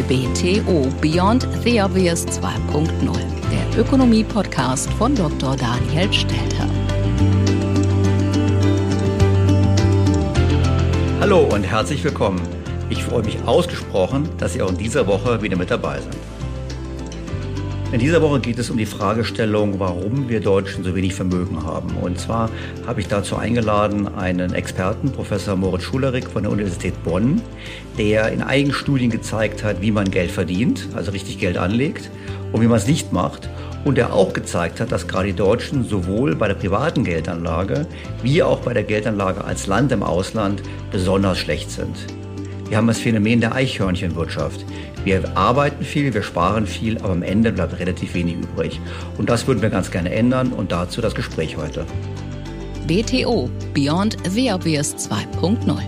BTO Beyond the Obvious 2.0, der Ökonomie-Podcast von Dr. Daniel Stelter. Hallo und herzlich willkommen. Ich freue mich ausgesprochen, dass Sie auch in dieser Woche wieder mit dabei sind. In dieser Woche geht es um die Fragestellung, warum wir Deutschen so wenig Vermögen haben. Und zwar habe ich dazu eingeladen einen Experten, Professor Moritz Schulerich von der Universität Bonn, der in einigen Studien gezeigt hat, wie man Geld verdient, also richtig Geld anlegt, und wie man es nicht macht. Und der auch gezeigt hat, dass gerade die Deutschen sowohl bei der privaten Geldanlage wie auch bei der Geldanlage als Land im Ausland besonders schlecht sind. Wir haben das Phänomen der Eichhörnchenwirtschaft. Wir arbeiten viel, wir sparen viel, aber am Ende bleibt relativ wenig übrig. Und das würden wir ganz gerne ändern und dazu das Gespräch heute. BTO Beyond the Obvious 2.0.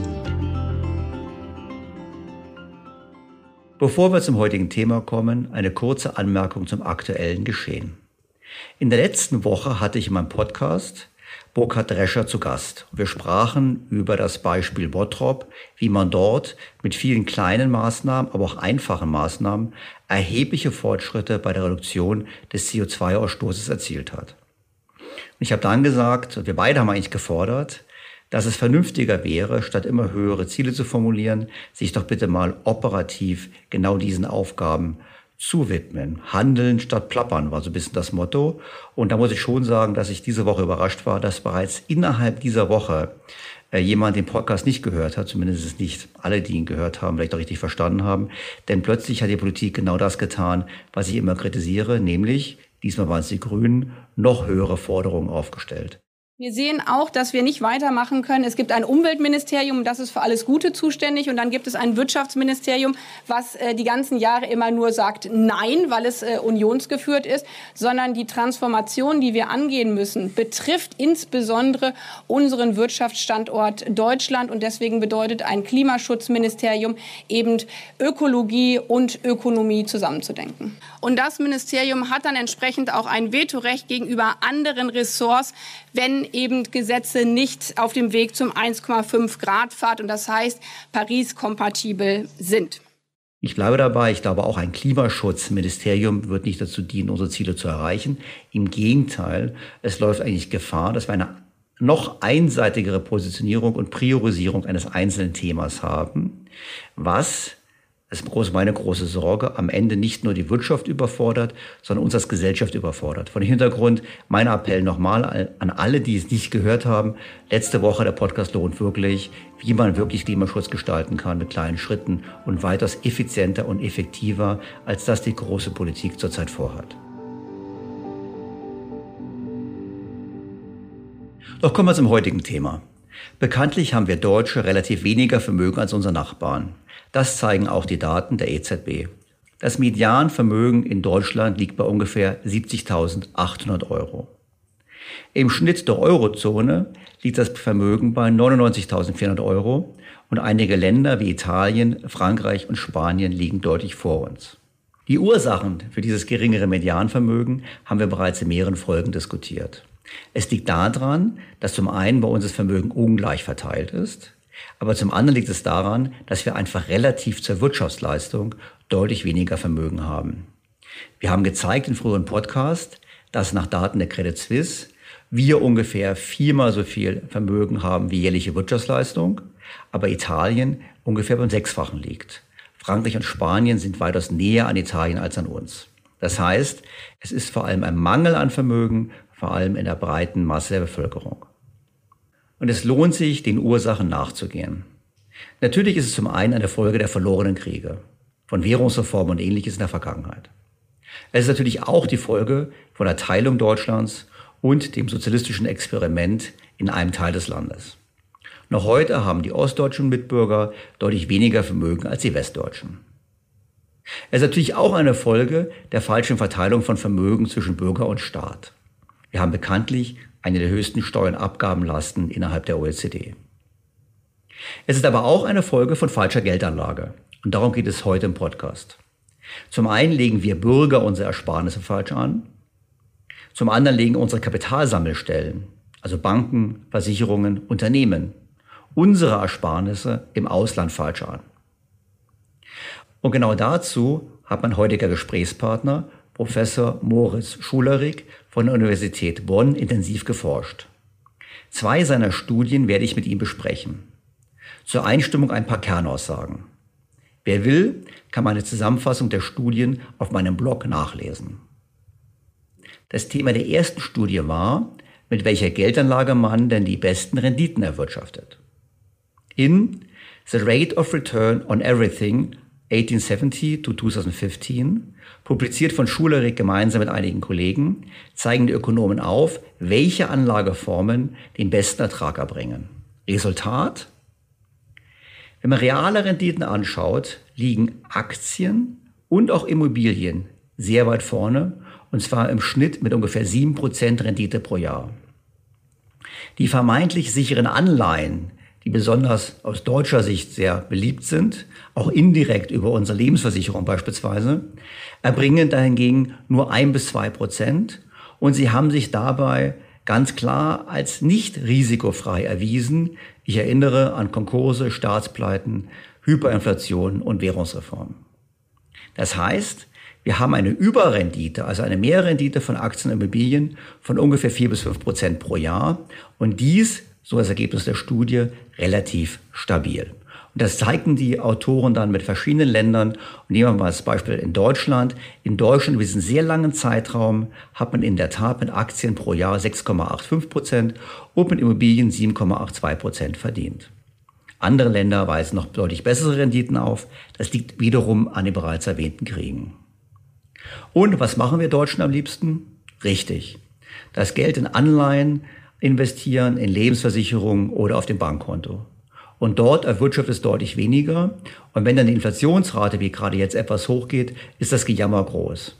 Bevor wir zum heutigen Thema kommen, eine kurze Anmerkung zum aktuellen Geschehen. In der letzten Woche hatte ich in meinem Podcast Burkhard Drescher zu Gast. Wir sprachen über das Beispiel Bottrop, wie man dort mit vielen kleinen Maßnahmen, aber auch einfachen Maßnahmen erhebliche Fortschritte bei der Reduktion des CO2-Ausstoßes erzielt hat. Und ich habe dann gesagt, und wir beide haben eigentlich gefordert, dass es vernünftiger wäre, statt immer höhere Ziele zu formulieren, sich doch bitte mal operativ genau diesen Aufgaben zu widmen. Handeln statt plappern war so ein bisschen das Motto. Und da muss ich schon sagen, dass ich diese Woche überrascht war, dass bereits innerhalb dieser Woche jemand den Podcast nicht gehört hat, zumindest nicht alle, die ihn gehört haben, vielleicht auch richtig verstanden haben. Denn plötzlich hat die Politik genau das getan, was ich immer kritisiere, nämlich, diesmal waren es die Grünen, noch höhere Forderungen aufgestellt. Wir sehen auch, dass wir nicht weitermachen können. Es gibt ein Umweltministerium, das ist für alles Gute zuständig. Und dann gibt es ein Wirtschaftsministerium, was die ganzen Jahre immer nur sagt Nein, weil es unionsgeführt ist. Sondern die Transformation, die wir angehen müssen, betrifft insbesondere unseren Wirtschaftsstandort Deutschland. Und deswegen bedeutet ein Klimaschutzministerium eben Ökologie und Ökonomie zusammenzudenken. Und das Ministerium hat dann entsprechend auch ein Vetorecht gegenüber anderen Ressorts, wenn eben Gesetze nicht auf dem Weg zum 1,5 Grad Pfad und das heißt Paris-kompatibel sind. Ich bleibe dabei, ich glaube auch ein Klimaschutzministerium wird nicht dazu dienen, unsere Ziele zu erreichen. Im Gegenteil, es läuft eigentlich Gefahr, dass wir eine noch einseitigere Positionierung und Priorisierung eines einzelnen Themas haben, was, das ist meine große Sorge, am Ende nicht nur die Wirtschaft überfordert, sondern uns als Gesellschaft überfordert. Von dem Hintergrund mein Appell nochmal an alle, die es nicht gehört haben. Letzte Woche, der Podcast lohnt wirklich, wie man wirklich Klimaschutz gestalten kann mit kleinen Schritten und weitaus effizienter und effektiver, als das die große Politik zurzeit vorhat. Doch kommen wir zum heutigen Thema. Bekanntlich haben wir Deutsche relativ weniger Vermögen als unsere Nachbarn. Das zeigen auch die Daten der EZB. Das Medianvermögen in Deutschland liegt bei ungefähr 70.800 Euro. Im Schnitt der Eurozone liegt das Vermögen bei 99.400 Euro und einige Länder wie Italien, Frankreich und Spanien liegen deutlich vor uns. Die Ursachen für dieses geringere Medianvermögen haben wir bereits in mehreren Folgen diskutiert. Es liegt daran, dass zum einen bei uns das Vermögen ungleich verteilt ist, aber zum anderen liegt es daran, dass wir einfach relativ zur Wirtschaftsleistung deutlich weniger Vermögen haben. Wir haben gezeigt in früheren Podcasts, dass nach Daten der Credit Suisse wir ungefähr 4-mal so viel Vermögen haben wie jährliche Wirtschaftsleistung, aber Italien ungefähr beim 6-fachen liegt. Frankreich und Spanien sind weitaus näher an Italien als an uns. Das heißt, es ist vor allem ein Mangel an Vermögen, vor allem in der breiten Masse der Bevölkerung. Und es lohnt sich, den Ursachen nachzugehen. Natürlich ist es zum einen eine Folge der verlorenen Kriege, von Währungsreformen und Ähnliches in der Vergangenheit. Es ist natürlich auch die Folge von der Teilung Deutschlands und dem sozialistischen Experiment in einem Teil des Landes. Noch heute haben die ostdeutschen Mitbürger deutlich weniger Vermögen als die westdeutschen. Es ist natürlich auch eine Folge der falschen Verteilung von Vermögen zwischen Bürger und Staat. Wir haben bekanntlich eine der höchsten Steuer- und Abgabenlasten innerhalb der OECD. Es ist aber auch eine Folge von falscher Geldanlage. Und darum geht es heute im Podcast. Zum einen legen wir Bürger unsere Ersparnisse falsch an. Zum anderen legen unsere Kapitalsammelstellen, also Banken, Versicherungen, Unternehmen, unsere Ersparnisse im Ausland falsch an. Und genau dazu hat mein heutiger Gesprächspartner, Professor Moritz Schulerich von der Universität Bonn, intensiv geforscht. 2 seiner Studien werde ich mit ihm besprechen. Zur Einstimmung ein paar Kernaussagen. Wer will, kann meine Zusammenfassung der Studien auf meinem Blog nachlesen. Das Thema der ersten Studie war, mit welcher Geldanlage man denn die besten Renditen erwirtschaftet. In The Rate of Return on Everything 1870 to 2015, publiziert von Schulerich gemeinsam mit einigen Kollegen, zeigen die Ökonomen auf, welche Anlageformen den besten Ertrag erbringen. Resultat? Wenn man reale Renditen anschaut, liegen Aktien und auch Immobilien sehr weit vorne, und zwar im Schnitt mit ungefähr 7% Rendite pro Jahr. Die vermeintlich sicheren Anleihen, die besonders aus deutscher Sicht sehr beliebt sind, auch indirekt über unsere Lebensversicherung beispielsweise, erbringen dahingegen nur 1-2% und sie haben sich dabei ganz klar als nicht risikofrei erwiesen. Ich erinnere an Konkurse, Staatspleiten, Hyperinflation und Währungsreform. Das heißt, wir haben eine Überrendite, also eine Mehrrendite von Aktien und Immobilien von ungefähr 4-5% pro Jahr und dies, so das Ergebnis der Studie, relativ stabil. Und das zeigten die Autoren dann mit verschiedenen Ländern. Und nehmen wir mal das Beispiel in Deutschland. In Deutschland, über diesen sehr langen Zeitraum, hat man in der Tat mit Aktien pro Jahr 6,85% und mit Immobilien 7,82% verdient. Andere Länder weisen noch deutlich bessere Renditen auf. Das liegt wiederum an den bereits erwähnten Kriegen. Und was machen wir Deutschen am liebsten? Richtig. Das Geld in Anleihen investieren, in Lebensversicherungen oder auf dem Bankkonto. Und dort erwirtschaftet es deutlich weniger. Und wenn dann die Inflationsrate wie gerade jetzt etwas hochgeht, ist das Gejammer groß.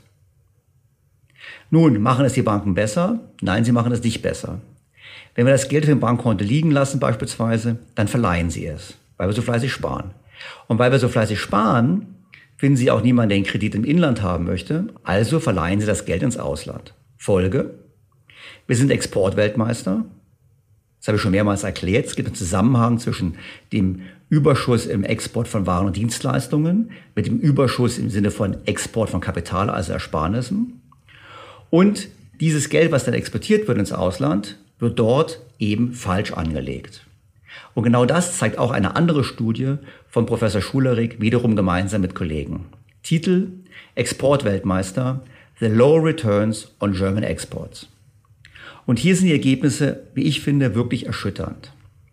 Nun, machen es die Banken besser? Nein, sie machen es nicht besser. Wenn wir das Geld auf dem Bankkonto liegen lassen beispielsweise, dann verleihen sie es, weil wir so fleißig sparen. Und weil wir so fleißig sparen, finden sie auch niemanden, der einen Kredit im Inland haben möchte. Also verleihen sie das Geld ins Ausland. Folge: Wir sind Exportweltmeister. Das habe ich schon mehrmals erklärt. Es gibt einen Zusammenhang zwischen dem Überschuss im Export von Waren und Dienstleistungen mit dem Überschuss im Sinne von Export von Kapital, also Ersparnissen. Und dieses Geld, was dann exportiert wird ins Ausland, wird dort eben falsch angelegt. Und genau das zeigt auch eine andere Studie von Professor Schulerich, wiederum gemeinsam mit Kollegen. Titel: Exportweltmeister, The Low Returns on German Exports. Und hier sind die Ergebnisse, wie ich finde, wirklich erschütternd.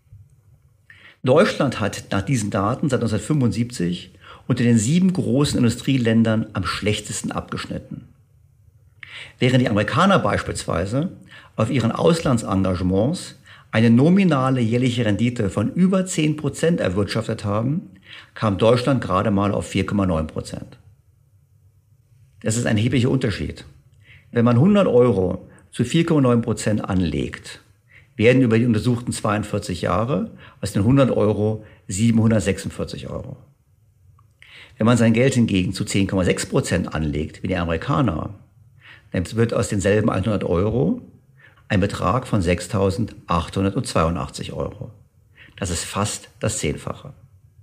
Deutschland hat nach diesen Daten seit 1975 unter den 7 großen Industrieländern am schlechtesten abgeschnitten. Während die Amerikaner beispielsweise auf ihren Auslandsengagements eine nominale jährliche Rendite von über 10% erwirtschaftet haben, kam Deutschland gerade mal auf 4,9%. Das ist ein erheblicher Unterschied. Wenn man 100 Euro zu 4,9% anlegt, werden über die untersuchten 42 Jahre aus den 100 Euro 746 Euro. Wenn man sein Geld hingegen zu 10,6% anlegt, wie die Amerikaner, dann wird aus denselben 100 Euro ein Betrag von 6.882 Euro. Das ist fast das 10-fache.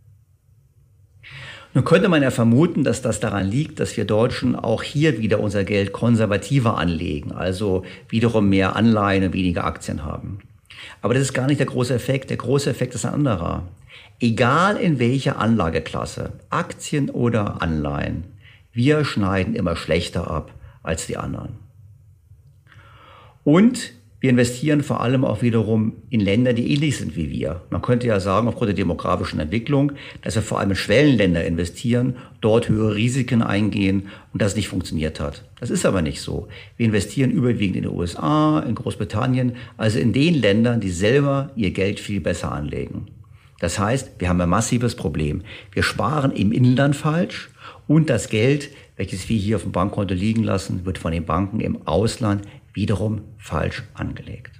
Nun könnte man ja vermuten, dass das daran liegt, dass wir Deutschen auch hier wieder unser Geld konservativer anlegen, also wiederum mehr Anleihen und weniger Aktien haben. Aber das ist gar nicht der große Effekt. Der große Effekt ist ein anderer. Egal in welcher Anlageklasse, Aktien oder Anleihen, wir schneiden immer schlechter ab als die anderen. Und wir investieren vor allem auch wiederum in Länder, die ähnlich sind wie wir. Man könnte ja sagen, aufgrund der demografischen Entwicklung, dass wir vor allem in Schwellenländer investieren, dort höhere Risiken eingehen und das nicht funktioniert hat. Das ist aber nicht so. Wir investieren überwiegend in den USA, in Großbritannien, also in den Ländern, die selber ihr Geld viel besser anlegen. Das heißt, wir haben ein massives Problem. Wir sparen im Inland falsch und das Geld, welches wir hier auf dem Bankkonto liegen lassen, wird von den Banken im Ausland wiederum falsch angelegt.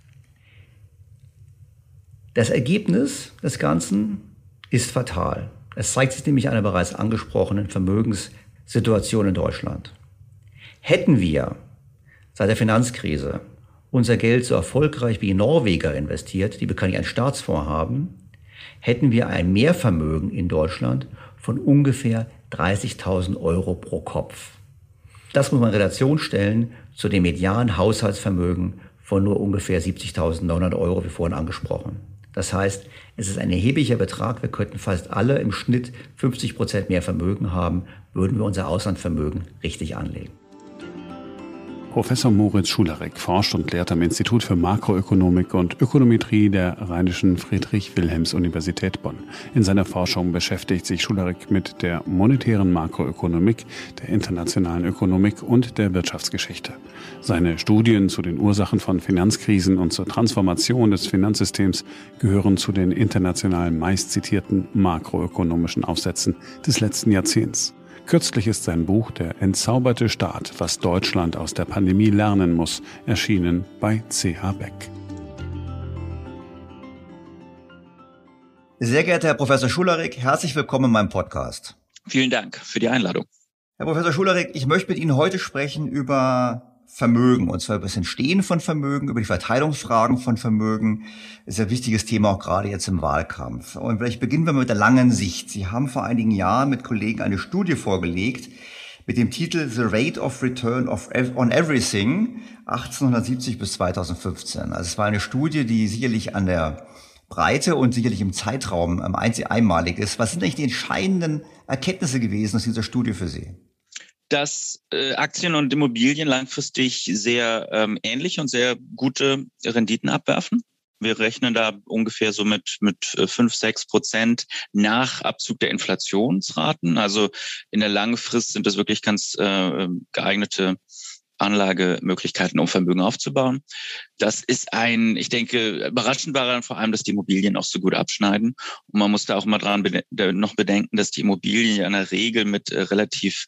Das Ergebnis des Ganzen ist fatal. Es zeigt sich nämlich an der bereits angesprochenen Vermögenssituation in Deutschland. Hätten wir seit der Finanzkrise unser Geld so erfolgreich wie die Norweger investiert, die bekanntlich einen Staatsfonds haben, hätten wir ein Mehrvermögen in Deutschland von ungefähr 30.000 € pro Kopf. Das muss man in Relation stellen zu dem medianen Haushaltsvermögen von nur ungefähr 70.900 €, wie vorhin angesprochen. Das heißt, es ist ein erheblicher Betrag. Wir könnten fast alle im Schnitt 50% mehr Vermögen haben, würden wir unser Auslandsvermögen richtig anlegen. Professor Moritz Schularek forscht und lehrt am Institut für Makroökonomik und Ökonometrie der Rheinischen Friedrich-Wilhelms-Universität Bonn. In seiner Forschung beschäftigt sich Schularek mit der monetären Makroökonomik, der internationalen Ökonomik und der Wirtschaftsgeschichte. Seine Studien zu den Ursachen von Finanzkrisen und zur Transformation des Finanzsystems gehören zu den international meistzitierten makroökonomischen Aufsätzen des letzten Jahrzehnts. Kürzlich ist sein Buch »Der entzauberte Staat, was Deutschland aus der Pandemie lernen muss« erschienen bei CH Beck. Sehr geehrter Herr Professor Schularek, herzlich willkommen in meinem Podcast. Vielen Dank für die Einladung. Herr Professor Schularek, ich möchte mit Ihnen heute sprechen über Vermögen, und zwar über das Entstehen von Vermögen, über die Verteilungsfragen von Vermögen. Das ist ein wichtiges Thema auch gerade jetzt im Wahlkampf. Und vielleicht beginnen wir mit der langen Sicht. Sie haben vor einigen Jahren mit Kollegen eine Studie vorgelegt mit dem Titel The Rate of Return on Everything 1870 bis 2015. Also es war eine Studie, die sicherlich an der Breite und sicherlich im Zeitraum einmalig ist. Was sind eigentlich die entscheidenden Erkenntnisse gewesen aus dieser Studie für Sie? Dass Aktien und Immobilien langfristig sehr ähnliche und sehr gute Renditen abwerfen. Wir rechnen da ungefähr so mit 5-6% nach Abzug der Inflationsraten. Also in der langen Frist sind das wirklich ganz geeignete Anlagemöglichkeiten, um Vermögen aufzubauen. Das ist ich denke, überraschend war dann vor allem, dass die Immobilien auch so gut abschneiden. Und man muss da auch mal noch bedenken, dass die Immobilien in der Regel mit relativ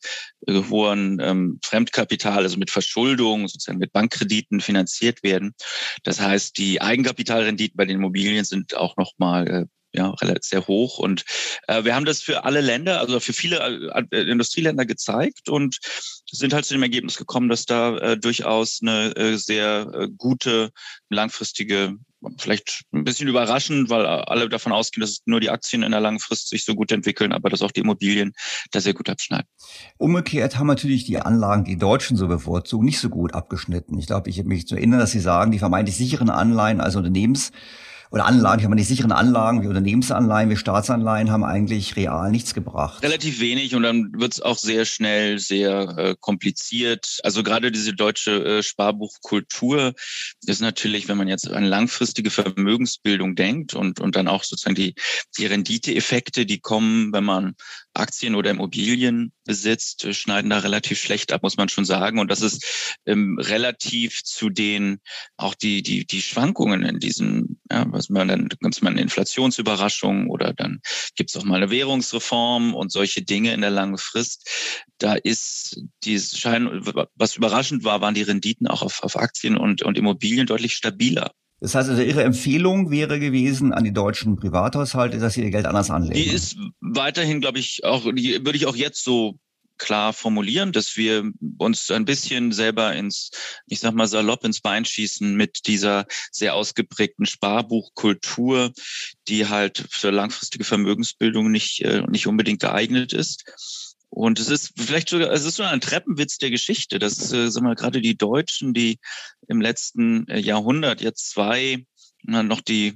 hohen Fremdkapital, also mit Verschuldung, sozusagen mit Bankkrediten finanziert werden. Das heißt, die Eigenkapitalrenditen bei den Immobilien sind auch noch mal sehr hoch. Und wir haben das für alle Länder, also für viele Industrieländer gezeigt und sind halt zu dem Ergebnis gekommen, dass da durchaus eine sehr gute, langfristige, vielleicht ein bisschen überraschend, weil alle davon ausgehen, dass nur die Aktien in der langen Frist sich so gut entwickeln, aber dass auch die Immobilien da sehr gut abschneiden. Umgekehrt haben natürlich die Anlagen, die Deutschen so bevorzugen, nicht so gut abgeschnitten. Ich glaube, ich habe mich zu erinnern, dass Sie sagen, die vermeintlich sicheren Anleihen, also Anlagen, ich habe die sicheren Anlagen wie Unternehmensanleihen, wie Staatsanleihen haben eigentlich real nichts gebracht. Relativ wenig und dann wird es auch sehr schnell sehr kompliziert. Also gerade diese deutsche Sparbuchkultur ist natürlich, wenn man jetzt an langfristige Vermögensbildung denkt und dann auch sozusagen die Renditeeffekte, die kommen, wenn man Aktien oder Immobilien besitzt, schneiden da relativ schlecht ab, muss man schon sagen. Und das ist relativ zu den auch die Schwankungen in diesen, dann gibt es mal eine Inflationsüberraschung oder dann gibt es auch mal eine Währungsreform und solche Dinge in der langen Frist. Da ist was überraschend war, waren die Renditen auch auf Aktien und Immobilien deutlich stabiler. Das heißt also, Ihre Empfehlung wäre gewesen an die deutschen Privathaushalte, dass sie ihr Geld anders anlegen? Die ist weiterhin, glaube ich, die würde ich auch jetzt so klar formulieren, dass wir uns ein bisschen selber ich sag mal salopp ins Bein schießen mit dieser sehr ausgeprägten Sparbuchkultur, die halt für langfristige Vermögensbildung nicht unbedingt geeignet ist. Und es ist so ein Treppenwitz der Geschichte, dass, sagen wir, gerade die Deutschen, die im letzten Jahrhundert jetzt noch die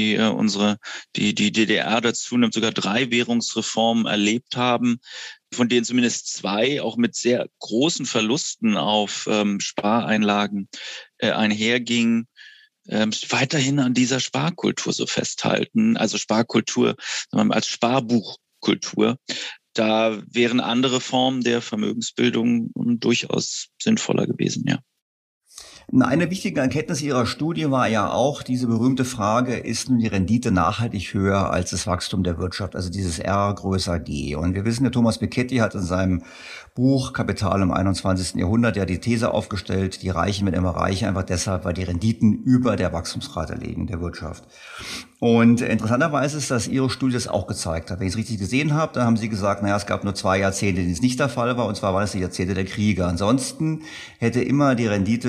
DDR dazu nimmt, sogar 3 Währungsreformen erlebt haben, von denen zumindest 2 auch mit sehr großen Verlusten auf Spareinlagen einhergingen, weiterhin an dieser Sparkultur so festhalten. Also Sparkultur als Sparbuchkultur. Da wären andere Formen der Vermögensbildung durchaus sinnvoller gewesen, ja. Eine wichtige Erkenntnis Ihrer Studie war ja auch diese berühmte Frage, ist nun die Rendite nachhaltig höher als das Wachstum der Wirtschaft, also dieses R größer G. Und wir wissen, der Thomas Piketty hat in seinem Buch Kapital im 21. Jahrhundert ja die These aufgestellt, die Reichen werden immer reicher, einfach deshalb, weil die Renditen über der Wachstumsrate liegen der Wirtschaft. Und interessanterweise ist, dass Ihre Studie das auch gezeigt hat. Wenn ich es richtig gesehen habe, dann haben Sie gesagt, es gab nur 2 Jahrzehnte, in denen es nicht der Fall war, und zwar waren es die Jahrzehnte der Kriege. Ansonsten hätte immer die Rendite über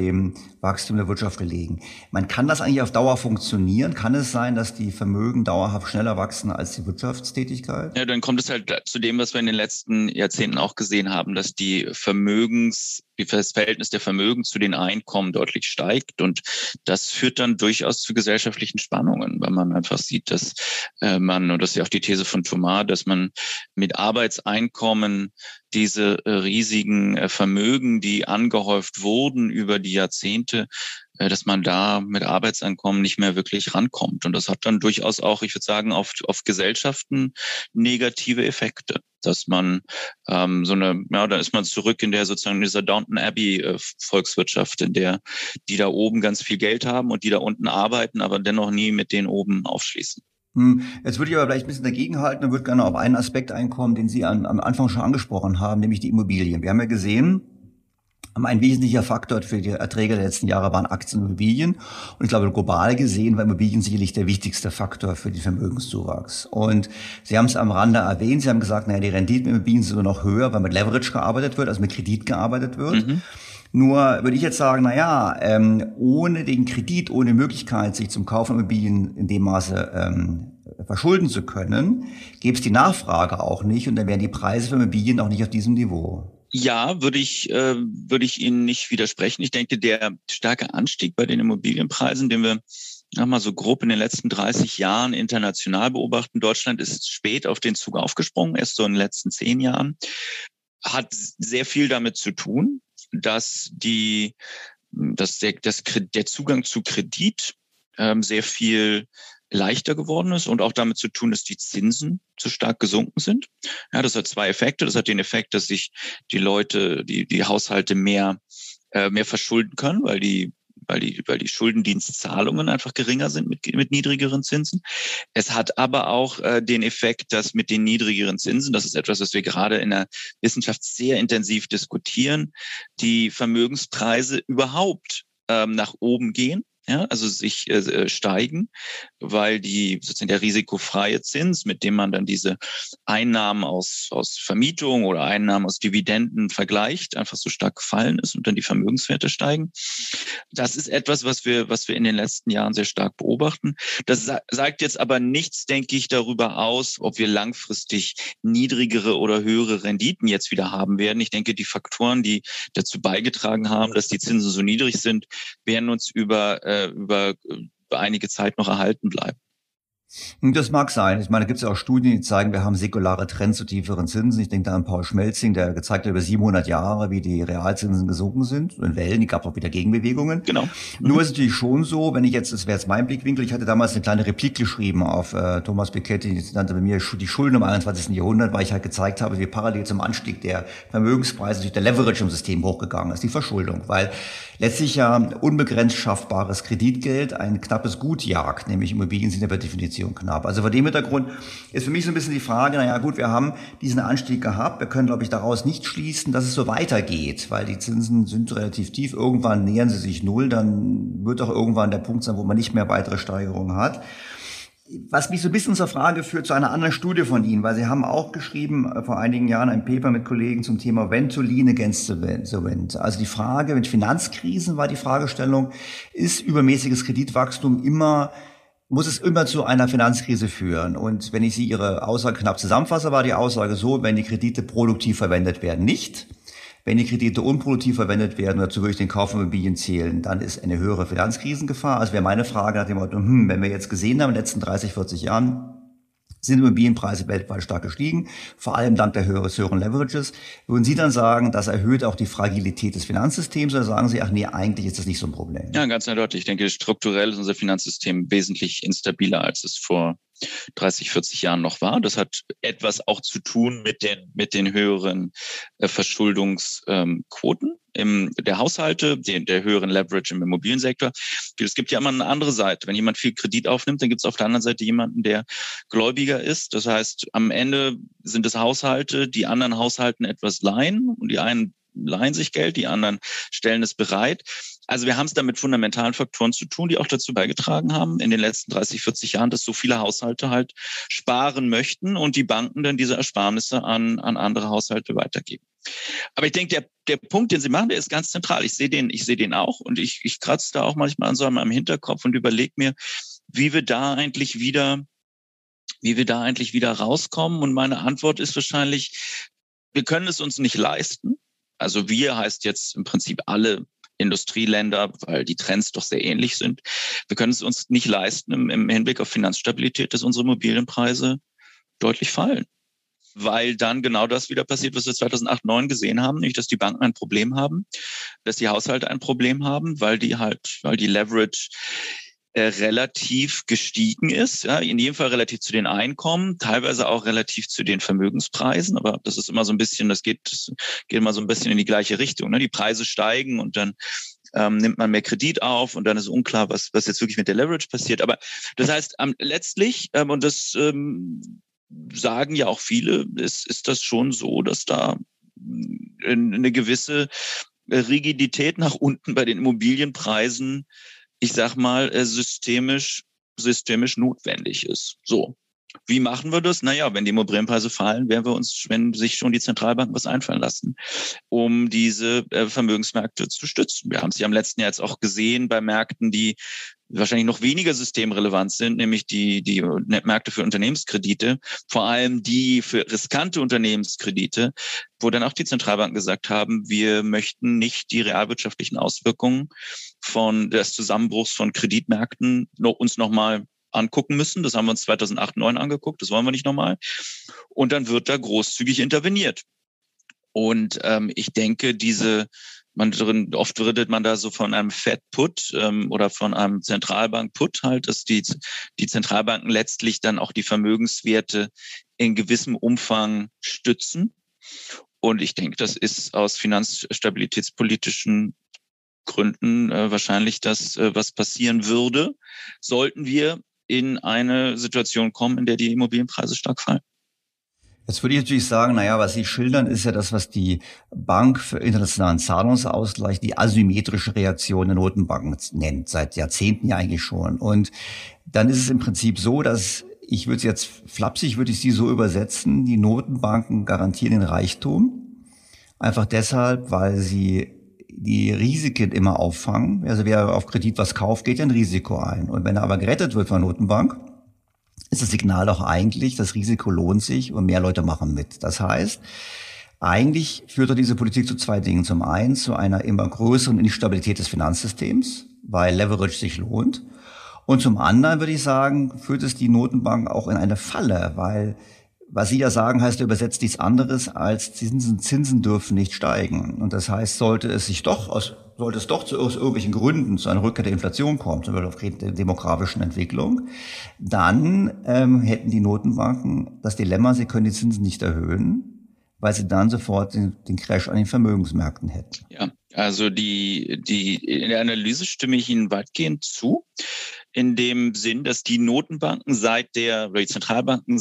dem Wachstum der Wirtschaft gelegen. Kann das eigentlich auf Dauer funktionieren? Kann es sein, dass die Vermögen dauerhaft schneller wachsen als die Wirtschaftstätigkeit? Ja, dann kommt es halt zu dem, was wir in den letzten Jahrzehnten auch gesehen haben, dass das Verhältnis der Vermögen zu den Einkommen deutlich steigt. Und das führt dann durchaus zu gesellschaftlichen Spannungen, weil man einfach sieht, dass und das ist ja auch die These von Thomas, dass man mit Arbeitseinkommen diese riesigen Vermögen, die angehäuft wurden über die Jahrzehnte, dass man da mit Arbeitseinkommen nicht mehr wirklich rankommt. Und das hat dann durchaus auch, ich würde sagen, auf Gesellschaften negative Effekte. Dass man da ist man zurück in der sozusagen dieser Downton Abbey Volkswirtschaft, in der die da oben ganz viel Geld haben und die da unten arbeiten, aber dennoch nie mit denen oben aufschließen. Jetzt würde ich aber vielleicht ein bisschen dagegenhalten und würde gerne auf einen Aspekt einkommen, den Sie am Anfang schon angesprochen haben, nämlich die Immobilien. Wir haben ja gesehen, ein wesentlicher Faktor für die Erträge der letzten Jahre waren Aktien und Immobilien. Und ich glaube, global gesehen war Immobilien sicherlich der wichtigste Faktor für den Vermögenszuwachs. Und Sie haben es am Rande erwähnt, Sie haben gesagt, die Renditen mit Immobilien sind nur noch höher, weil mit Leverage gearbeitet wird, also mit Kredit gearbeitet wird. Nur würde ich jetzt sagen, ohne den Kredit, ohne Möglichkeit, sich zum Kauf von Immobilien in dem Maße verschulden zu können, gäbe es die Nachfrage auch nicht und dann wären die Preise für Immobilien auch nicht auf diesem Niveau. Ja, würde ich Ihnen nicht widersprechen. Ich denke, der starke Anstieg bei den Immobilienpreisen, den wir mal so grob in den letzten 30 Jahren international beobachten, Deutschland ist spät auf den Zug aufgesprungen, erst so in den letzten 10 Jahren, hat sehr viel damit zu tun, dass der Zugang zu Kredit sehr viel leichter geworden ist und auch damit zu tun, dass die Zinsen zu stark gesunken sind. Ja, das hat 2 Effekte. Das hat den Effekt, dass sich die Leute, die Haushalte mehr verschulden können, weil die Schuldendienstzahlungen einfach geringer sind mit niedrigeren Zinsen. Es hat aber auch den Effekt, dass mit den niedrigeren Zinsen, das ist etwas, was wir gerade in der Wissenschaft sehr intensiv diskutieren, die Vermögenspreise überhaupt nach oben gehen. Ja, also sich steigen, weil sozusagen der risikofreie Zins, mit dem man dann diese Einnahmen aus Vermietung oder Einnahmen aus Dividenden vergleicht, einfach so stark gefallen ist und dann die Vermögenswerte steigen. Das ist etwas, was wir in den letzten Jahren sehr stark beobachten. Das sagt jetzt aber nichts, denke ich, darüber aus, ob wir langfristig niedrigere oder höhere Renditen jetzt wieder haben werden. Ich denke, die Faktoren, die dazu beigetragen haben, dass die Zinsen so niedrig sind, werden uns über einige Zeit noch erhalten bleiben. Das mag sein. Ich meine, da gibt es ja auch Studien, die zeigen, wir haben säkulare Trends zu tieferen Zinsen. Ich denke da an Paul Schmelzing, der gezeigt hat über 700 Jahre, wie die Realzinsen gesunken sind. In Wellen, die gab auch wieder Gegenbewegungen. Genau. Nur ist es natürlich schon so, das wäre jetzt mein Blickwinkel, ich hatte damals eine kleine Replik geschrieben auf Thomas Piketty, die nannte bei mir die Schulden im 21. Jahrhundert, weil ich halt gezeigt habe, wie parallel zum Anstieg der Vermögenspreise durch der Leverage im System hochgegangen ist, die Verschuldung. Weil letztlich ja unbegrenzt schaffbares Kreditgeld ein knappes Gut jagt, nämlich Immobilien sind ja per Definition knapp. Also vor dem Hintergrund ist für mich so ein bisschen die Frage, wir haben diesen Anstieg gehabt, wir können, glaube ich, daraus nicht schließen, dass es so weitergeht, weil die Zinsen sind relativ tief, irgendwann nähern sie sich null, dann wird auch irgendwann der Punkt sein, wo man nicht mehr weitere Steigerungen hat. Was mich so ein bisschen zur Frage führt, zu einer anderen Studie von Ihnen, weil Sie haben auch geschrieben, vor einigen Jahren ein Paper mit Kollegen zum Thema When to lean against the wind. Also die Frage, mit Finanzkrisen war die Fragestellung, ist übermäßiges Kreditwachstum muss es immer zu einer Finanzkrise führen? Und wenn ich Ihre Aussage knapp zusammenfasse, war die Aussage so, wenn die Kredite produktiv verwendet werden, nicht. Wenn die Kredite unproduktiv verwendet werden, dazu würde ich den Kauf von Immobilien zählen, dann ist eine höhere Finanzkrisengefahr. Also wäre meine Frage nach dem Motto, wenn wir jetzt gesehen haben in den letzten 30, 40 Jahren, sind Immobilienpreise weltweit stark gestiegen, vor allem dank der höheren Leverages. Würden Sie dann sagen, das erhöht auch die Fragilität des Finanzsystems, oder sagen Sie, eigentlich ist das nicht so ein Problem? Ja, ganz eindeutig. Ich denke, strukturell ist unser Finanzsystem wesentlich instabiler, als es vor 30, 40 Jahren noch war. Das hat etwas auch zu tun mit den höheren Verschuldungsquoten der Haushalte, der höheren Leverage im Immobiliensektor. Es gibt ja immer eine andere Seite. Wenn jemand viel Kredit aufnimmt, dann gibt es auf der anderen Seite jemanden, der Gläubiger ist. Das heißt, am Ende sind es Haushalte, die anderen Haushalten etwas leihen und die einen leihen sich Geld, die anderen stellen es bereit. Also wir haben es da mit fundamentalen Faktoren zu tun, die auch dazu beigetragen haben, in den letzten 30, 40 Jahren, dass so viele Haushalte halt sparen möchten und die Banken dann diese Ersparnisse an andere Haushalte weitergeben. Aber ich denke, der Punkt, den Sie machen, der ist ganz zentral. Ich sehe den auch und ich kratze da auch manchmal an so einem Hinterkopf und überlege mir, wie wir da eigentlich wieder rauskommen. Und meine Antwort ist wahrscheinlich, wir können es uns nicht leisten. Also wir heißt jetzt im Prinzip alle Industrieländer, weil die Trends doch sehr ähnlich sind. Wir können es uns nicht leisten im Hinblick auf Finanzstabilität, dass unsere Immobilienpreise deutlich fallen. Weil dann genau das wieder passiert, was wir 2008, 2009 gesehen haben, nämlich dass die Banken ein Problem haben, dass die Haushalte ein Problem haben, weil die Leverage relativ gestiegen ist, ja, in jedem Fall relativ zu den Einkommen, teilweise auch relativ zu den Vermögenspreisen, aber das ist immer so ein bisschen, das geht immer so ein bisschen in die gleiche Richtung, ne? Die Preise steigen und dann nimmt man mehr Kredit auf und dann ist unklar, was jetzt wirklich mit der Leverage passiert. Aber das heißt, letztlich, und das sagen ja auch viele, ist das schon so, dass da eine gewisse Rigidität nach unten bei den Immobilienpreisen, ich sag mal, systemisch notwendig ist. So. Wie machen wir das? Naja, wenn die Immobilienpreise fallen, wenn sich schon die Zentralbanken was einfallen lassen, um diese Vermögensmärkte zu stützen. Wir haben es ja im letzten Jahr jetzt auch gesehen bei Märkten, die wahrscheinlich noch weniger systemrelevant sind, nämlich die Märkte für Unternehmenskredite, vor allem die für riskante Unternehmenskredite, wo dann auch die Zentralbanken gesagt haben, wir möchten nicht die realwirtschaftlichen Auswirkungen des Zusammenbruchs von Kreditmärkten uns nochmal angucken müssen. Das haben wir uns 2008, 2009 angeguckt, das wollen wir nicht nochmal. Und dann wird da großzügig interveniert. Und ich denke, oft redet man da so von einem Fed-Put oder von einem Zentralbank-Put halt, dass die Zentralbanken letztlich dann auch die Vermögenswerte in gewissem Umfang stützen. Und ich denke, das ist aus finanzstabilitätspolitischen Gründen wahrscheinlich das, was passieren würde, sollten wir in eine Situation kommen, in der die Immobilienpreise stark fallen. Jetzt würde ich natürlich sagen, was Sie schildern, ist ja das, was die Bank für internationalen Zahlungsausgleich die asymmetrische Reaktion der Notenbanken nennt, seit Jahrzehnten ja eigentlich schon. Und dann ist es im Prinzip so, dass ich sie so übersetzen, die Notenbanken garantieren den Reichtum, einfach deshalb, weil sie die Risiken immer auffangen. Also wer auf Kredit was kauft, geht ja ein Risiko ein. Und wenn er aber gerettet wird von der Notenbank, ist das Signal doch eigentlich, das Risiko lohnt sich und mehr Leute machen mit. Das heißt, eigentlich führt doch diese Politik zu zwei Dingen. Zum einen zu einer immer größeren Instabilität des Finanzsystems, weil Leverage sich lohnt. Und zum anderen würde ich sagen, führt es die Notenbank auch in eine Falle, weil was Sie ja sagen, heißt übersetzt nichts anderes als Zinsen dürfen nicht steigen. Und das heißt, sollte es doch aus irgendwelchen Gründen zu einer Rückkehr der Inflation kommen, zum Beispiel aufgrund der demografischen Entwicklung, dann hätten die Notenbanken das Dilemma, sie können die Zinsen nicht erhöhen, weil sie dann sofort den Crash an den Vermögensmärkten hätten. Ja, also in der Analyse stimme ich Ihnen weitgehend zu, in dem Sinn, dass die Notenbanken die Zentralbanken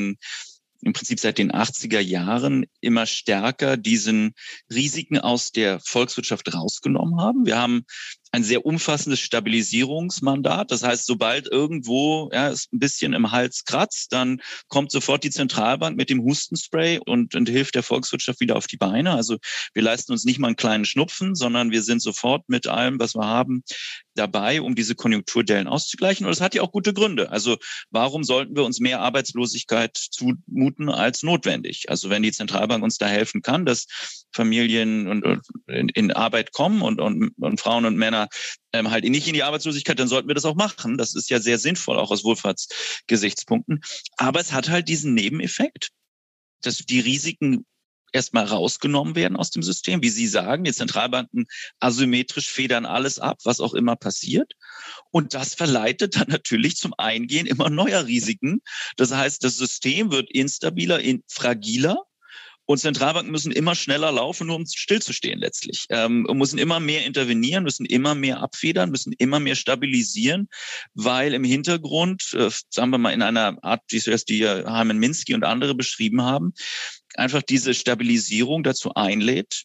im Prinzip seit den 80er Jahren immer stärker diesen Risiken aus der Volkswirtschaft rausgenommen haben. Wir haben ein sehr umfassendes Stabilisierungsmandat. Das heißt, sobald irgendwo es ein bisschen im Hals kratzt, dann kommt sofort die Zentralbank mit dem Hustenspray und hilft der Volkswirtschaft wieder auf die Beine. Also wir leisten uns nicht mal einen kleinen Schnupfen, sondern wir sind sofort mit allem, was wir haben, dabei, um diese Konjunkturdellen auszugleichen. Und das hat ja auch gute Gründe. Also warum sollten wir uns mehr Arbeitslosigkeit zumuten als notwendig? Also wenn die Zentralbank uns da helfen kann, dass Familien in Arbeit kommen und Frauen und Männer halt nicht in die Arbeitslosigkeit, dann sollten wir das auch machen. Das ist ja sehr sinnvoll, auch aus Wohlfahrtsgesichtspunkten. Aber es hat halt diesen Nebeneffekt, dass die Risiken erstmal rausgenommen werden aus dem System. Wie Sie sagen, die Zentralbanken asymmetrisch federn alles ab, was auch immer passiert. Und das verleitet dann natürlich zum Eingehen immer neuer Risiken. Das heißt, das System wird instabiler, fragiler. Und Zentralbanken müssen immer schneller laufen, nur um stillzustehen letztlich. Müssen immer mehr intervenieren, müssen immer mehr abfedern, müssen immer mehr stabilisieren, weil im Hintergrund, sagen wir mal in einer Art, die Hyman Minsky und andere beschrieben haben, einfach diese Stabilisierung dazu einlädt,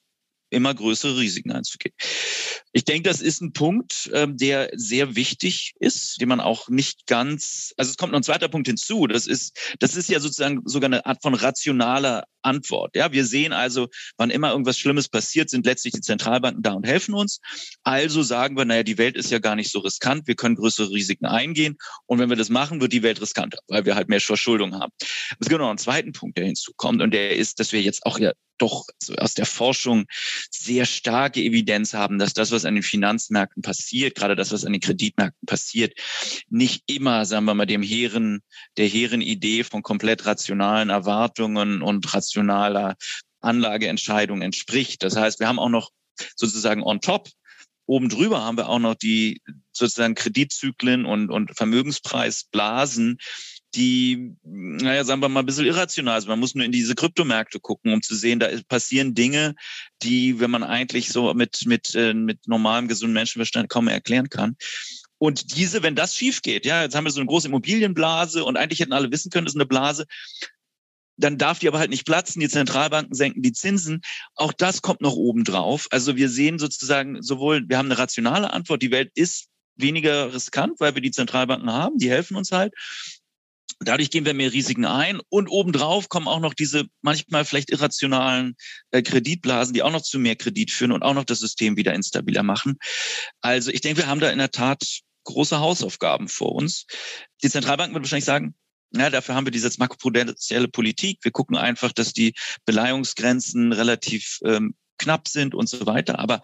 immer größere Risiken einzugehen. Ich denke, das ist ein Punkt, der sehr wichtig ist, den man auch nicht ganz, also es kommt noch ein zweiter Punkt hinzu, das ist ja sozusagen sogar eine Art von rationaler Antwort. Ja, wir sehen also, wann immer irgendwas Schlimmes passiert, sind letztlich die Zentralbanken da und helfen uns. Also sagen wir, naja, die Welt ist ja gar nicht so riskant, wir können größere Risiken eingehen und wenn wir das machen, wird die Welt riskanter, weil wir halt mehr Verschuldung haben. Es gibt noch einen zweiten Punkt, der hinzukommt und der ist, dass wir jetzt auch ja doch aus der Forschung sehr starke Evidenz haben, dass das, was an den Finanzmärkten passiert, gerade das, was an den Kreditmärkten passiert, nicht immer, sagen wir mal, der hehren Idee von komplett rationalen Erwartungen und rationaler Anlageentscheidung entspricht. Das heißt, wir haben auch noch sozusagen on top, oben drüber haben wir auch noch die sozusagen Kreditzyklen und Vermögenspreisblasen, die, naja, sagen wir mal, ein bisschen irrational sind. Man muss nur in diese Kryptomärkte gucken, um zu sehen, da passieren Dinge, die, wenn man eigentlich so mit normalem, gesundem Menschenverstand kaum mehr erklären kann. Und diese, wenn das schief geht, ja, jetzt haben wir so eine große Immobilienblase und eigentlich hätten alle wissen können, das ist eine Blase, dann darf die aber halt nicht platzen, die Zentralbanken senken die Zinsen. Auch das kommt noch oben drauf. Also wir sehen sozusagen wir haben eine rationale Antwort, die Welt ist weniger riskant, weil wir die Zentralbanken haben, die helfen uns halt. Dadurch gehen wir mehr Risiken ein und obendrauf kommen auch noch diese manchmal vielleicht irrationalen Kreditblasen, die auch noch zu mehr Kredit führen und auch noch das System wieder instabiler machen. Also ich denke, wir haben da in der Tat große Hausaufgaben vor uns. Die Zentralbanken würden wahrscheinlich sagen, ja, dafür haben wir diese makroprudentielle Politik. Wir gucken einfach, dass die Beleihungsgrenzen relativ knapp sind und so weiter. Aber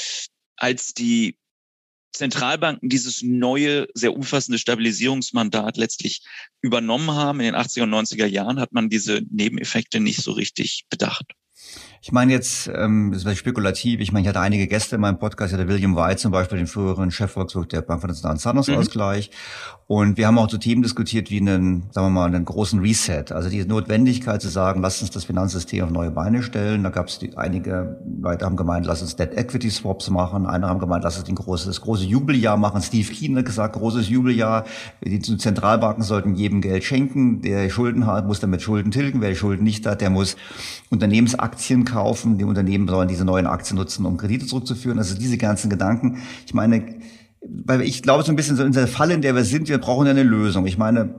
als die Zentralbanken dieses neue, sehr umfassende Stabilisierungsmandat letztlich übernommen haben in den 80er und 90er Jahren, hat man diese Nebeneffekte nicht so richtig bedacht. Ich meine jetzt, das wäre spekulativ, ich meine, ich hatte einige Gäste in meinem Podcast, der William White zum Beispiel, den früheren Chefvolkswirt der Bank für den nationalen Zahlungsausgleich. Und wir haben auch so Themen diskutiert wie einen großen Reset. Also die Notwendigkeit zu sagen, lasst uns das Finanzsystem auf neue Beine stellen. Da gab es einige Leute haben gemeint, lass uns Debt Equity Swaps machen. Andere haben gemeint, lass uns das große Jubeljahr machen. Steve Keen hat gesagt, großes Jubeljahr. Die Zentralbanken sollten jedem Geld schenken. Der Schulden hat, muss damit Schulden tilgen. Wer die Schulden nicht hat, der muss Unternehmensaktien kaufen. Die Unternehmen sollen diese neuen Aktien nutzen, um Kredite zurückzuführen. Also diese ganzen Gedanken. Ich meine, weil ich glaube so ein bisschen so in der Falle, in der wir sind, wir brauchen eine Lösung. Ich meine,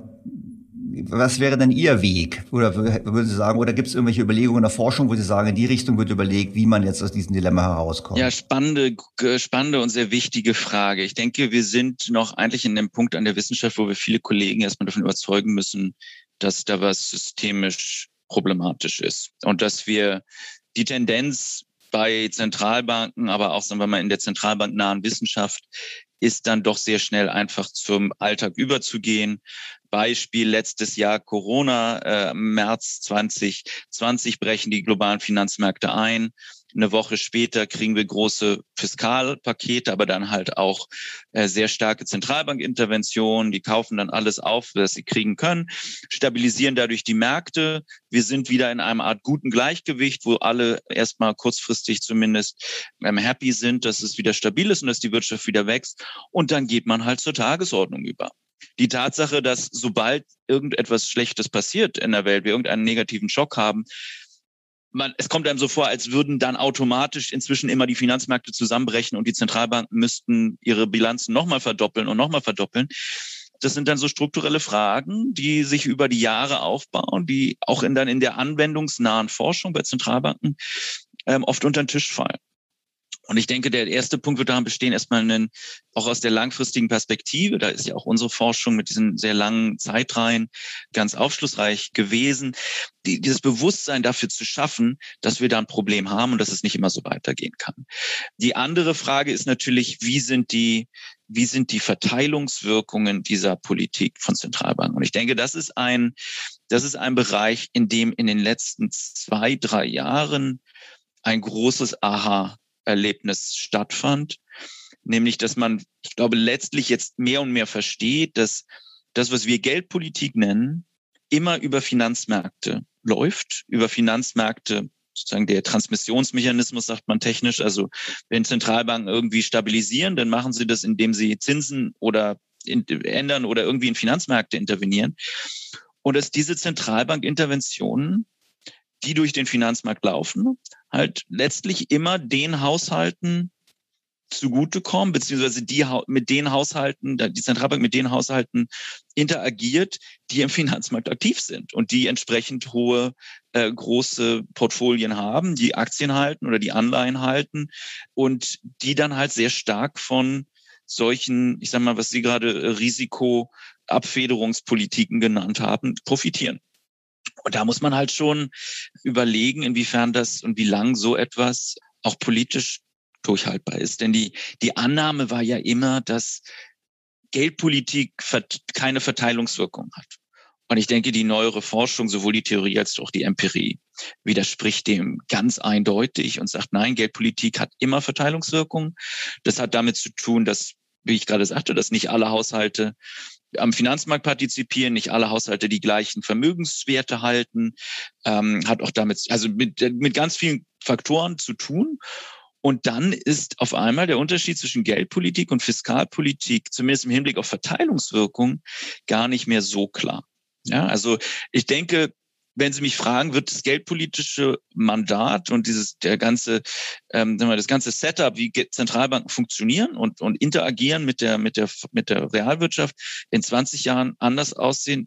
was wäre denn Ihr Weg? Oder würden Sie sagen, oder gibt es irgendwelche Überlegungen in der Forschung, wo Sie sagen, in die Richtung wird überlegt, wie man jetzt aus diesem Dilemma herauskommt? Ja, spannende und sehr wichtige Frage. Ich denke, wir sind noch eigentlich in dem Punkt an der Wissenschaft, wo wir viele Kollegen erstmal davon überzeugen müssen, dass da was systemisch problematisch ist und dass wir die Tendenz bei Zentralbanken, aber auch, sagen wir mal, in der zentralbanknahen Wissenschaft ist dann doch sehr schnell einfach zum Alltag überzugehen. Beispiel letztes Jahr Corona, März 2020 brechen die globalen Finanzmärkte ein. Eine Woche später kriegen wir große Fiskalpakete, aber dann halt auch sehr starke Zentralbankinterventionen. Die kaufen dann alles auf, was sie kriegen können, stabilisieren dadurch die Märkte. Wir sind wieder in einer Art guten Gleichgewicht, wo alle erstmal kurzfristig zumindest happy sind, dass es wieder stabil ist und dass die Wirtschaft wieder wächst. Und dann geht man halt zur Tagesordnung über. Die Tatsache, dass sobald irgendetwas Schlechtes passiert in der Welt, wir irgendeinen negativen Schock haben, es kommt einem so vor, als würden dann automatisch inzwischen immer die Finanzmärkte zusammenbrechen und die Zentralbanken müssten ihre Bilanzen nochmal verdoppeln und nochmal verdoppeln. Das sind dann so strukturelle Fragen, die sich über die Jahre aufbauen, die auch dann in der anwendungsnahen Forschung bei Zentralbanken oft unter den Tisch fallen. Und ich denke, der erste Punkt wird daran bestehen, erstmal auch aus der langfristigen Perspektive, da ist ja auch unsere Forschung mit diesen sehr langen Zeitreihen ganz aufschlussreich gewesen, dieses Bewusstsein dafür zu schaffen, dass wir da ein Problem haben und dass es nicht immer so weitergehen kann. Die andere Frage ist natürlich, wie sind die Verteilungswirkungen dieser Politik von Zentralbanken? Und ich denke, das ist ein Bereich, in dem in den letzten 2-3 Jahren ein großes Aha-Erlebnis stattfand, nämlich, dass man, ich glaube, letztlich jetzt mehr und mehr versteht, dass das, was wir Geldpolitik nennen, immer über Finanzmärkte läuft, über Finanzmärkte, sozusagen der Transmissionsmechanismus, sagt man technisch. Also wenn Zentralbanken irgendwie stabilisieren, dann machen sie das, indem sie Zinsen oder ändern oder irgendwie in Finanzmärkte intervenieren. Und dass diese Zentralbankinterventionen, die durch den Finanzmarkt laufen, halt letztlich immer den Haushalten zugutekommen, beziehungsweise die Zentralbank mit den Haushalten interagiert, die im Finanzmarkt aktiv sind und die entsprechend hohe, große Portfolien haben, die Aktien halten oder die Anleihen halten und die dann halt sehr stark von solchen, ich sag mal, was Sie gerade Risikoabfederungspolitiken genannt haben, profitieren. Und da muss man halt schon überlegen, inwiefern das und wie lang so etwas auch politisch durchhaltbar ist. Denn die Annahme war ja immer, dass Geldpolitik keine Verteilungswirkung hat. Und ich denke, die neuere Forschung, sowohl die Theorie als auch die Empirie, widerspricht dem ganz eindeutig und sagt, nein, Geldpolitik hat immer Verteilungswirkung. Das hat damit zu tun, dass, wie ich gerade sagte, dass nicht alle Haushalte am Finanzmarkt partizipieren, nicht alle Haushalte die gleichen Vermögenswerte halten, hat auch damit, also mit ganz vielen Faktoren zu tun. Und dann ist auf einmal der Unterschied zwischen Geldpolitik und Fiskalpolitik, zumindest im Hinblick auf Verteilungswirkung, gar nicht mehr so klar. Ja, also ich denke, wenn Sie mich fragen, wird das geldpolitische Mandat und das ganze Setup, wie Zentralbanken funktionieren und interagieren mit der Realwirtschaft in 20 Jahren anders aussehen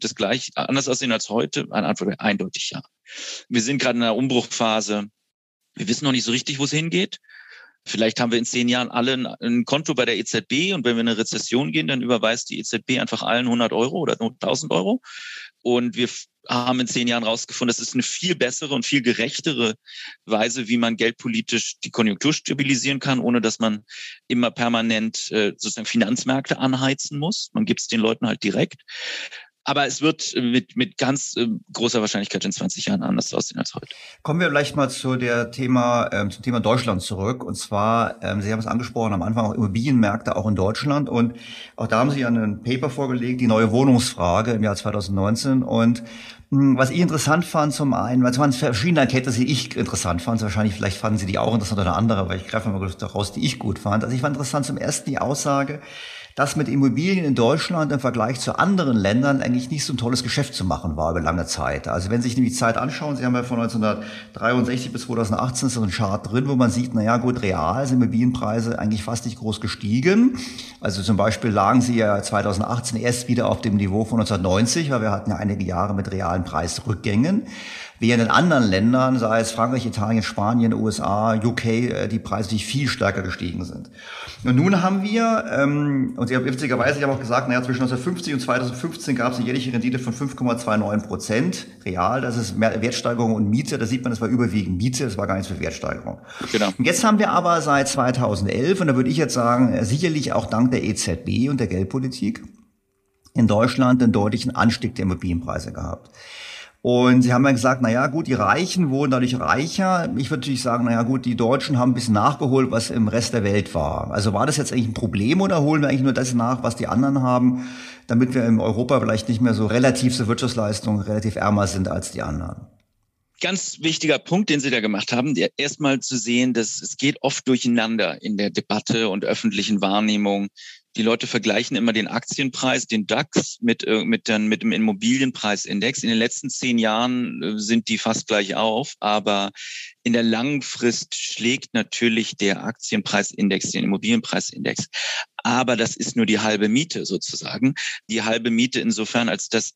als heute? Eine Antwort wäre eindeutig ja. Wir sind gerade in einer Umbruchphase. Wir wissen noch nicht so richtig, wo es hingeht. Vielleicht haben wir in 10 Jahren alle ein Konto bei der EZB und wenn wir in eine Rezession gehen, dann überweist die EZB einfach allen 100 Euro oder 1.000 Euro. Und wir haben in 10 Jahren rausgefunden, das ist eine viel bessere und viel gerechtere Weise, wie man geldpolitisch die Konjunktur stabilisieren kann, ohne dass man immer permanent sozusagen Finanzmärkte anheizen muss. Man gibt es den Leuten halt direkt. Aber es wird mit ganz großer Wahrscheinlichkeit in 20 Jahren anders aussehen als heute. Kommen wir vielleicht mal zum Thema Deutschland zurück. Und zwar, Sie haben es angesprochen am Anfang, auch Immobilienmärkte auch in Deutschland. Und auch da haben Sie ein Paper vorgelegt, die neue Wohnungsfrage im Jahr 2019. Und was ich interessant fand, zum einen, weil es waren verschiedene Erkenntnisse, die ich interessant fand. Vielleicht fanden Sie die auch interessant oder andere, aber ich greife mal raus, die ich gut fand. Also ich fand interessant zum ersten die Aussage, dass mit Immobilien in Deutschland im Vergleich zu anderen Ländern eigentlich nicht so ein tolles Geschäft zu machen war über lange Zeit. Also wenn Sie sich die Zeit anschauen, Sie haben ja von 1963 bis 2018 so einen Chart drin, wo man sieht, naja gut, real sind Immobilienpreise eigentlich fast nicht groß gestiegen. Also zum Beispiel lagen sie ja 2018 erst wieder auf dem Niveau von 1990, weil wir hatten ja einige Jahre mit realen Preisrückgängen. Während in anderen Ländern, sei es Frankreich, Italien, Spanien, USA, UK, die Preise nicht viel stärker gestiegen sind. Und nun haben wir, und Sie haben witzigerweise, ich habe auch gesagt, naja, zwischen 1950 und 2015 gab es eine jährliche Rendite von 5,29% real. Das ist mehr Wertsteigerung und Miete. Da sieht man, das war überwiegend Miete, das war gar nichts für Wertsteigerung. Genau. Und jetzt haben wir aber seit 2011, und da würde ich jetzt sagen, sicherlich auch dank der EZB und der Geldpolitik in Deutschland einen deutlichen Anstieg der Immobilienpreise gehabt. Und Sie haben ja gesagt, naja gut, die Reichen wurden dadurch reicher. Ich würde natürlich sagen, naja gut, die Deutschen haben ein bisschen nachgeholt, was im Rest der Welt war. Also war das jetzt eigentlich ein Problem oder holen wir eigentlich nur das nach, was die anderen haben, damit wir in Europa vielleicht nicht mehr so relativ zur Wirtschaftsleistung relativ ärmer sind als die anderen? Ganz wichtiger Punkt, den Sie da gemacht haben, erstmal zu sehen, dass es geht oft durcheinander in der Debatte und öffentlichen Wahrnehmung. Die Leute vergleichen immer den Aktienpreis, den DAX, mit dem Immobilienpreisindex. In den letzten 10 Jahren sind die fast gleich auf, aber in der langen Frist schlägt natürlich der Aktienpreisindex den Immobilienpreisindex. Aber das ist nur die halbe Miete sozusagen. Die halbe Miete insofern, als dass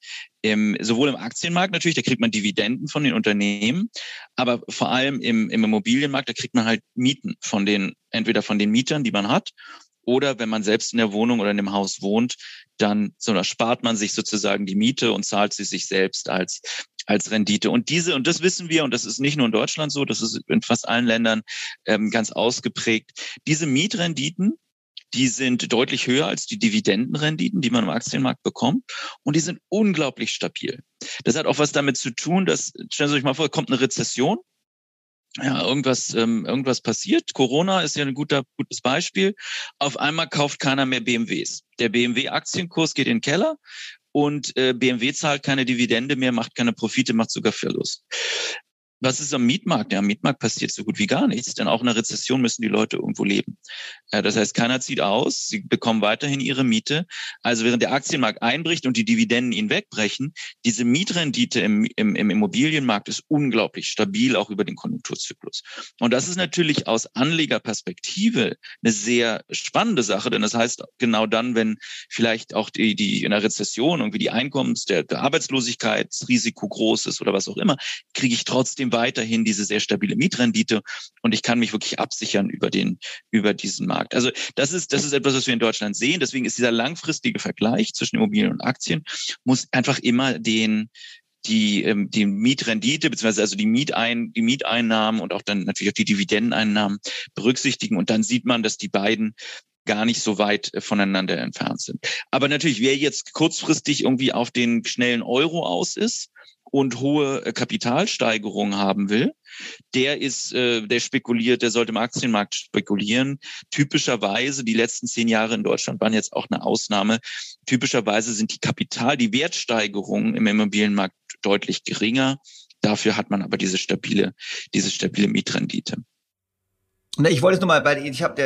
sowohl im Aktienmarkt natürlich, da kriegt man Dividenden von den Unternehmen, aber vor allem im Immobilienmarkt, da kriegt man halt Mieten entweder von den Mietern, die man hat, oder wenn man selbst in der Wohnung oder in dem Haus wohnt, dann spart man sich sozusagen die Miete und zahlt sie sich selbst als Rendite. Und das wissen wir, und das ist nicht nur in Deutschland so, das ist in fast allen Ländern ganz ausgeprägt. Diese Mietrenditen, die sind deutlich höher als die Dividendenrenditen, die man im Aktienmarkt bekommt. Und die sind unglaublich stabil. Das hat auch was damit zu tun, dass, stellen Sie sich mal vor, kommt eine Rezession. Ja, irgendwas passiert. Corona ist ja ein gutes Beispiel. Auf einmal kauft keiner mehr BMWs. Der BMW-Aktienkurs geht in den Keller und BMW zahlt keine Dividende mehr, macht keine Profite, macht sogar Verlust. Was ist am Mietmarkt? Ja, am Mietmarkt passiert so gut wie gar nichts, denn auch in einer Rezession müssen die Leute irgendwo leben. Das heißt, keiner zieht aus, sie bekommen weiterhin ihre Miete. Also während der Aktienmarkt einbricht und die Dividenden ihn wegbrechen, diese Mietrendite im Immobilienmarkt ist unglaublich stabil, auch über den Konjunkturzyklus. Und das ist natürlich aus Anlegerperspektive eine sehr spannende Sache, denn das heißt, genau dann, wenn vielleicht auch die in der Rezession irgendwie die der Arbeitslosigkeitsrisiko groß ist oder was auch immer, kriege ich trotzdem weiterhin diese sehr stabile Mietrendite und ich kann mich wirklich absichern über diesen Markt. Also das ist etwas, was wir in Deutschland sehen. Deswegen ist dieser langfristige Vergleich zwischen Immobilien und Aktien muss einfach immer die Mietrendite beziehungsweise also die Mieteinnahmen und auch dann natürlich auch die Dividendeneinnahmen berücksichtigen und dann sieht man, dass die beiden gar nicht so weit voneinander entfernt sind. Aber natürlich, wer jetzt kurzfristig irgendwie auf den schnellen Euro aus ist und hohe Kapitalsteigerungen haben will, der spekuliert, der sollte im Aktienmarkt spekulieren. Typischerweise, die letzten 10 Jahre in Deutschland waren jetzt auch eine Ausnahme. Typischerweise sind die Wertsteigerungen im Immobilienmarkt deutlich geringer. Dafür hat man aber diese stabile Mietrendite. Ich wollte es nochmal, weil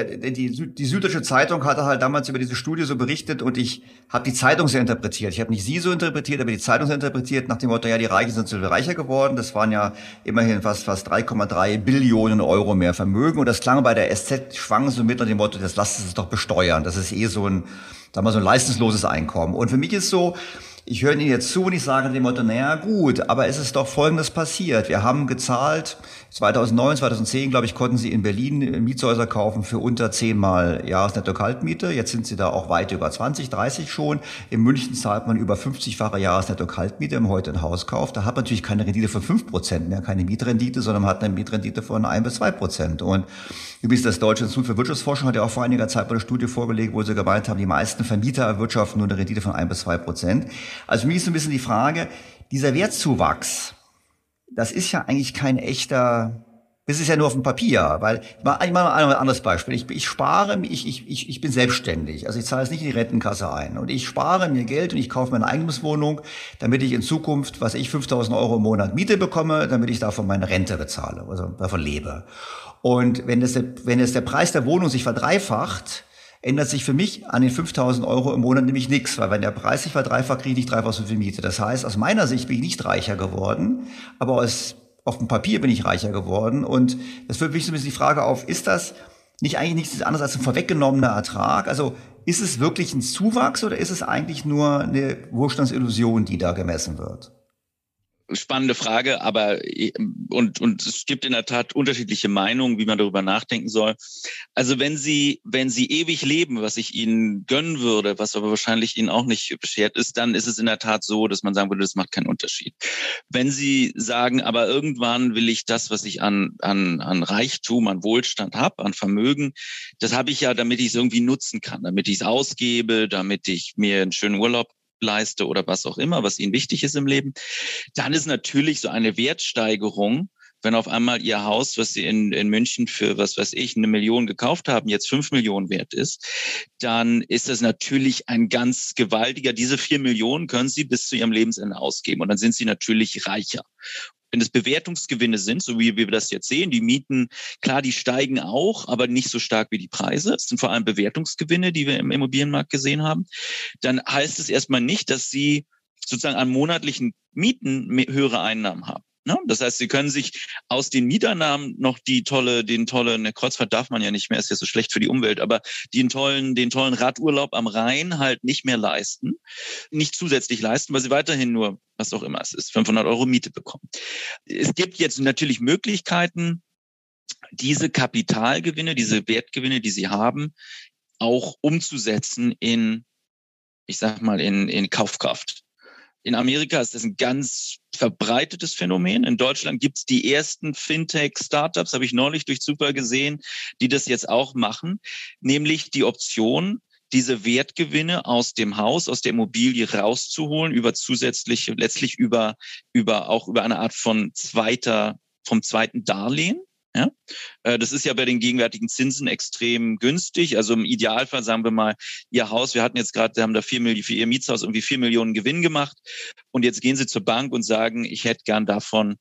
die Süddeutsche Zeitung hatte halt damals über diese Studie so berichtet und ich habe die Zeitung so interpretiert. Ich habe nicht sie so interpretiert, aber die Zeitung so interpretiert nach dem Motto, ja, die Reichen sind so viel reicher geworden. Das waren ja immerhin fast 3,3 Billionen Euro mehr Vermögen und das klang bei der SZ, schwang so mit nach dem Motto, das lasst es doch besteuern. Das ist so ein leistungsloses Einkommen. Und für mich ist so, ich höre Ihnen jetzt zu und ich sage dem Motto, naja gut, aber es ist doch Folgendes passiert. Wir haben gezahlt, 2009, 2010, glaube ich, konnten Sie in Berlin Mietshäuser kaufen für unter 10 Mal Jahresnetto-Kaltmiete. Jetzt sind Sie da auch weit über 20, 30 schon. In München zahlt man über 50-fache Jahresnetto-Kaltmiete, wenn man heute ein Haus kauft. Da hat man natürlich keine Rendite von 5% mehr, keine Mietrendite, sondern man hat eine Mietrendite von 1-2%. Und übrigens das Deutsche Institut für Wirtschaftsforschung hat ja auch vor einiger Zeit mal eine Studie vorgelegt, wo sie gemeint haben, die meisten Vermieter erwirtschaften nur eine Rendite von 1-2%. Also für mich ist so ein bisschen die Frage, dieser Wertzuwachs, das ist ja eigentlich kein echter, das ist ja nur auf dem Papier, weil, ich mache mal ein anderes Beispiel. Ich spare, ich bin selbstständig, also ich zahle es nicht in die Rentenkasse ein und ich spare mir Geld und ich kaufe mir eine Eigentumswohnung, damit ich in Zukunft, 5.000 Euro im Monat Miete bekomme, damit ich davon meine Rente bezahle, also davon lebe. Und wenn der Preis der Wohnung sich verdreifacht, ändert sich für mich an den 5.000 Euro im Monat nämlich nichts, weil wenn der Preis sich verdreifacht, kriege ich nicht dreifach so viel Miete. Das heißt, aus meiner Sicht bin ich nicht reicher geworden, aber auf dem Papier bin ich reicher geworden. Und das wirft mich so ein bisschen die Frage auf, ist das nicht eigentlich nichts anderes als ein vorweggenommener Ertrag? Also ist es wirklich ein Zuwachs oder ist es eigentlich nur eine Wohlstandsillusion, die da gemessen wird? Spannende Frage, aber und es gibt in der Tat unterschiedliche Meinungen, wie man darüber nachdenken soll. Also wenn Sie ewig leben, was ich Ihnen gönnen würde, was aber wahrscheinlich Ihnen auch nicht beschert ist, dann ist es in der Tat so, dass man sagen würde, das macht keinen Unterschied. Wenn Sie sagen, aber irgendwann will ich das, was ich an Reichtum, an Wohlstand habe, an Vermögen, das habe ich ja, damit ich es irgendwie nutzen kann, damit ich es ausgebe, damit ich mir einen schönen Urlaub leiste oder was auch immer, was Ihnen wichtig ist im Leben, dann ist natürlich so eine Wertsteigerung, wenn auf einmal Ihr Haus, was Sie in München für, 1 Million gekauft haben, jetzt 5 Millionen wert ist, dann ist das natürlich ein ganz gewaltiger, diese 4 Millionen können Sie bis zu Ihrem Lebensende ausgeben und dann sind Sie natürlich reicher. Wenn es Bewertungsgewinne sind, so wie wir das jetzt sehen, die Mieten, klar, die steigen auch, aber nicht so stark wie die Preise. Es sind vor allem Bewertungsgewinne, die wir im Immobilienmarkt gesehen haben. Dann heißt es erstmal nicht, dass Sie sozusagen an monatlichen Mieten höhere Einnahmen haben. Das heißt, Sie können sich aus den Mieteinnahmen noch eine Kreuzfahrt darf man ja nicht mehr, ist ja so schlecht für die Umwelt, aber den tollen Radurlaub am Rhein halt nicht mehr leisten, nicht zusätzlich leisten, weil Sie weiterhin nur, was auch immer es ist, 500 Euro Miete bekommen. Es gibt jetzt natürlich Möglichkeiten, diese Kapitalgewinne, diese Wertgewinne, die Sie haben, auch umzusetzen in Kaufkraft. In Amerika ist das ein ganz verbreitetes Phänomen. In Deutschland gibt es die ersten Fintech-Startups, habe ich neulich durch Zufall gesehen, die das jetzt auch machen, nämlich die Option, diese Wertgewinne aus dem Haus, aus der Immobilie rauszuholen, letztlich über eine Art vom zweiten Darlehen. Ja? Das ist ja bei den gegenwärtigen Zinsen extrem günstig. Also im Idealfall sagen wir mal, Ihr Haus, wir haben da für Ihr Mietshaus irgendwie 4 Millionen Gewinn gemacht. Und jetzt gehen Sie zur Bank und sagen, ich hätte gern davon,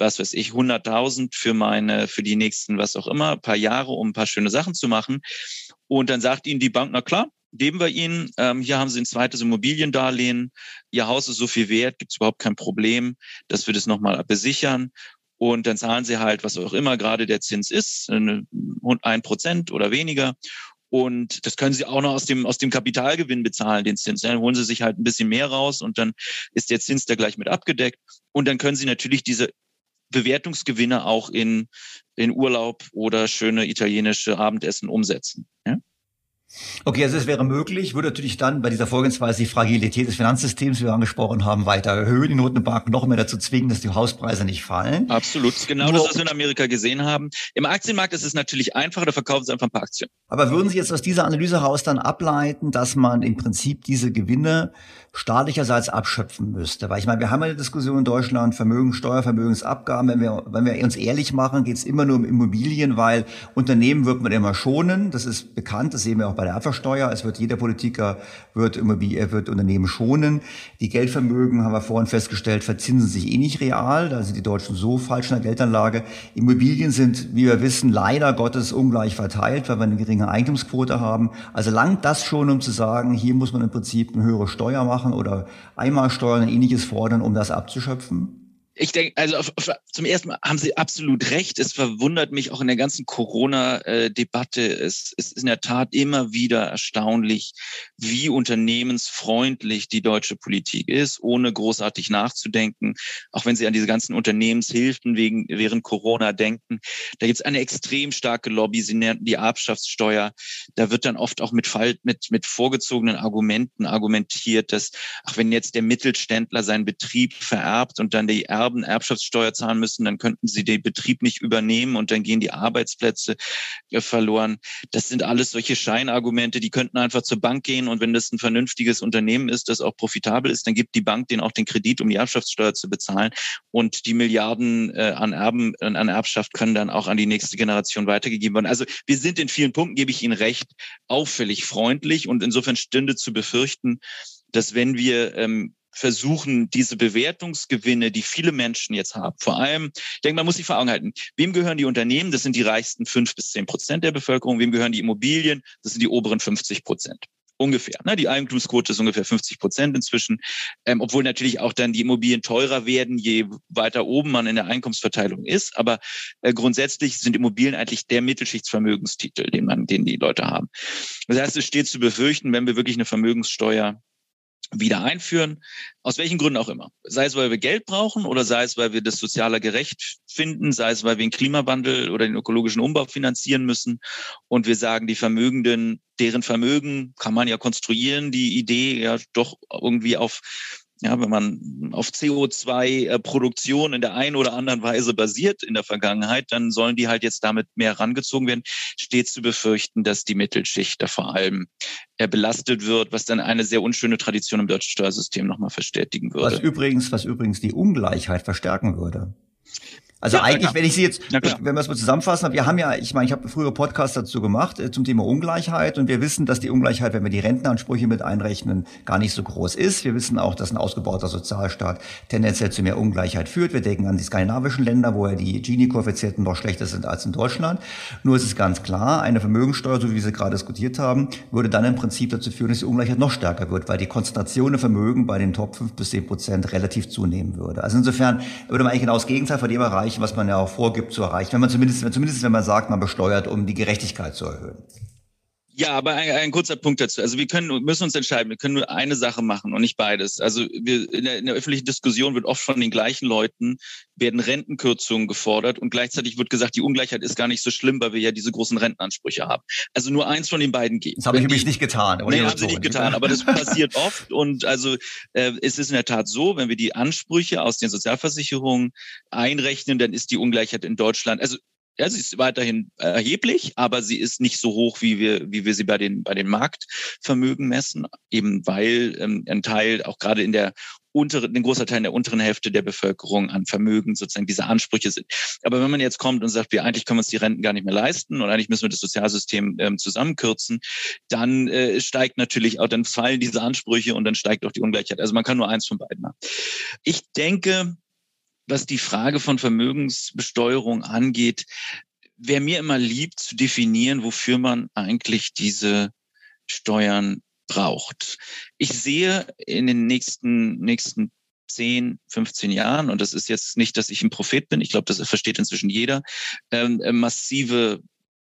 100.000 für die nächsten, was auch immer, paar Jahre, um ein paar schöne Sachen zu machen. Und dann sagt Ihnen die Bank, na klar, geben wir Ihnen. Hier haben Sie ein zweites Immobiliendarlehen. Ihr Haus ist so viel wert, gibt es überhaupt kein Problem, dass wir das nochmal besichern. Und dann zahlen Sie halt, was auch immer gerade der Zins ist, 1% oder weniger. Und das können Sie auch noch aus dem Kapitalgewinn bezahlen, den Zins. Dann holen Sie sich halt ein bisschen mehr raus und dann ist der Zins da gleich mit abgedeckt. Und dann können Sie natürlich diese Bewertungsgewinne auch in Urlaub oder schöne italienische Abendessen umsetzen. Ja? Okay, also es wäre möglich, würde natürlich dann bei dieser Vorgehensweise die Fragilität des Finanzsystems, wie wir angesprochen haben, weiter erhöhen, die Notenbanken noch mehr dazu zwingen, dass die Hauspreise nicht fallen. Absolut, genau das, was wir in Amerika gesehen haben. Im Aktienmarkt ist es natürlich einfacher, da verkaufen Sie einfach ein paar Aktien. Aber würden Sie jetzt aus dieser Analyse heraus dann ableiten, dass man im Prinzip diese Gewinne staatlicherseits abschöpfen müsste? Weil ich meine, wir haben ja eine Diskussion in Deutschland, Vermögenssteuer, Vermögensabgaben. Wenn wir uns ehrlich machen, geht es immer nur um Immobilien, weil Unternehmen wird man immer schonen. Das ist bekannt, das sehen wir auch bei der Erbschaftssteuer. Jeder Politiker wird Unternehmen schonen. Die Geldvermögen, haben wir vorhin festgestellt, verzinsen sich eh nicht real. Da sind die Deutschen so falsch in der Geldanlage. Immobilien sind, wie wir wissen, leider Gottes ungleich verteilt, weil wir eine geringe Eigentumsquote haben. Also langt das schon, um zu sagen, hier muss man im Prinzip eine höhere Steuer machen oder Einmalsteuern und Ähnliches fordern, um das abzuschöpfen? Ich denke, also zum ersten Mal haben Sie absolut recht. Es verwundert mich auch in der ganzen Corona-Debatte. Es ist in der Tat immer wieder erstaunlich, wie unternehmensfreundlich die deutsche Politik ist, ohne großartig nachzudenken. Auch wenn Sie an diese ganzen Unternehmenshilfen während Corona denken. Da gibt es eine extrem starke Lobby. Sie nennen die Erbschaftssteuer. Da wird dann oft auch mit vorgezogenen Argumenten argumentiert, dass, ach, wenn jetzt der Mittelständler seinen Betrieb vererbt und dann die Erbschaftssteuer zahlen müssen, dann könnten sie den Betrieb nicht übernehmen und dann gehen die Arbeitsplätze verloren. Das sind alles solche Scheinargumente, die könnten einfach zur Bank gehen und wenn das ein vernünftiges Unternehmen ist, das auch profitabel ist, dann gibt die Bank denen auch den Kredit, um die Erbschaftssteuer zu bezahlen und die Milliarden an Erbschaft können dann auch an die nächste Generation weitergegeben werden. Also wir sind in vielen Punkten, gebe ich Ihnen recht, auffällig freundlich und insofern stünde zu befürchten, dass wenn wir versuchen, diese Bewertungsgewinne, die viele Menschen jetzt haben, vor allem, ich denke, man muss sich vor Augen halten, wem gehören die Unternehmen? Das sind die reichsten 5-10% der Bevölkerung. Wem gehören die Immobilien? Das sind die oberen 50%. Ungefähr. Die Eigentumsquote ist ungefähr 50% inzwischen, obwohl natürlich auch dann die Immobilien teurer werden, je weiter oben man in der Einkommensverteilung ist. Aber grundsätzlich sind Immobilien eigentlich der Mittelschichtsvermögenstitel, den die Leute haben. Das heißt, es steht zu befürchten, wenn wir wirklich eine Vermögenssteuer wieder einführen, aus welchen Gründen auch immer. Sei es, weil wir Geld brauchen oder sei es, weil wir das sozialer gerecht finden, sei es, weil wir den Klimawandel oder den ökologischen Umbau finanzieren müssen und wir sagen, die Vermögenden, deren Vermögen kann man ja konstruieren, die Idee ja doch irgendwie wenn man auf CO2-Produktion in der einen oder anderen Weise basiert in der Vergangenheit, dann sollen die halt jetzt damit mehr herangezogen werden. Steht zu befürchten, dass die Mittelschicht da vor allem belastet wird, was dann eine sehr unschöne Tradition im deutschen Steuersystem nochmal verstetigen würde. Was übrigens die Ungleichheit verstärken würde. Also ja, eigentlich, wenn wir es mal zusammenfassen, ich habe frühere Podcasts dazu gemacht zum Thema Ungleichheit und wir wissen, dass die Ungleichheit, wenn wir die Rentenansprüche mit einrechnen, gar nicht so groß ist. Wir wissen auch, dass ein ausgebauter Sozialstaat tendenziell zu mehr Ungleichheit führt. Wir denken an die skandinavischen Länder, wo ja die Gini-Koeffizienten noch schlechter sind als in Deutschland. Nur ist es ganz klar, eine Vermögenssteuer, so wie wir sie gerade diskutiert haben, würde dann im Prinzip dazu führen, dass die Ungleichheit noch stärker wird, weil die Konzentration der Vermögen bei den Top 5-10% relativ zunehmen würde. Also insofern würde man eigentlich genau das Gegenteil von dem erreichen, was man ja auch vorgibt zu erreichen, wenn man sagt, man besteuert, um die Gerechtigkeit zu erhöhen. Ja, aber ein kurzer Punkt dazu. Also wir müssen uns entscheiden, wir können nur eine Sache machen und nicht beides. Also in der öffentlichen Diskussion wird oft von den gleichen Leuten, werden Rentenkürzungen gefordert und gleichzeitig wird gesagt, die Ungleichheit ist gar nicht so schlimm, weil wir ja diese großen Rentenansprüche haben. Also nur eins von den beiden geht. Das habe ich übrigens nicht getan. Nee, haben Sie nicht getan, aber das passiert oft und also es ist in der Tat so, wenn wir die Ansprüche aus den Sozialversicherungen einrechnen, dann ist die Ungleichheit in Deutschland, ja, sie ist weiterhin erheblich, aber sie ist nicht so hoch, wie wir sie bei den Marktvermögen messen, eben weil ein Teil auch gerade in der den großen Teil der unteren Hälfte der Bevölkerung an Vermögen sozusagen diese Ansprüche sind. Aber wenn man jetzt kommt und sagt, eigentlich können wir uns die Renten gar nicht mehr leisten und eigentlich müssen wir das Sozialsystem zusammenkürzen, dann steigt natürlich auch, dann fallen diese Ansprüche und dann steigt auch die Ungleichheit. Also man kann nur eins von beiden machen. Ich denke, was die Frage von Vermögensbesteuerung angeht, wäre mir immer lieb zu definieren, wofür man eigentlich diese Steuern braucht. Ich sehe in den nächsten 10, 15 Jahren, und das ist jetzt nicht, dass ich ein Prophet bin, ich glaube, das versteht inzwischen jeder, massive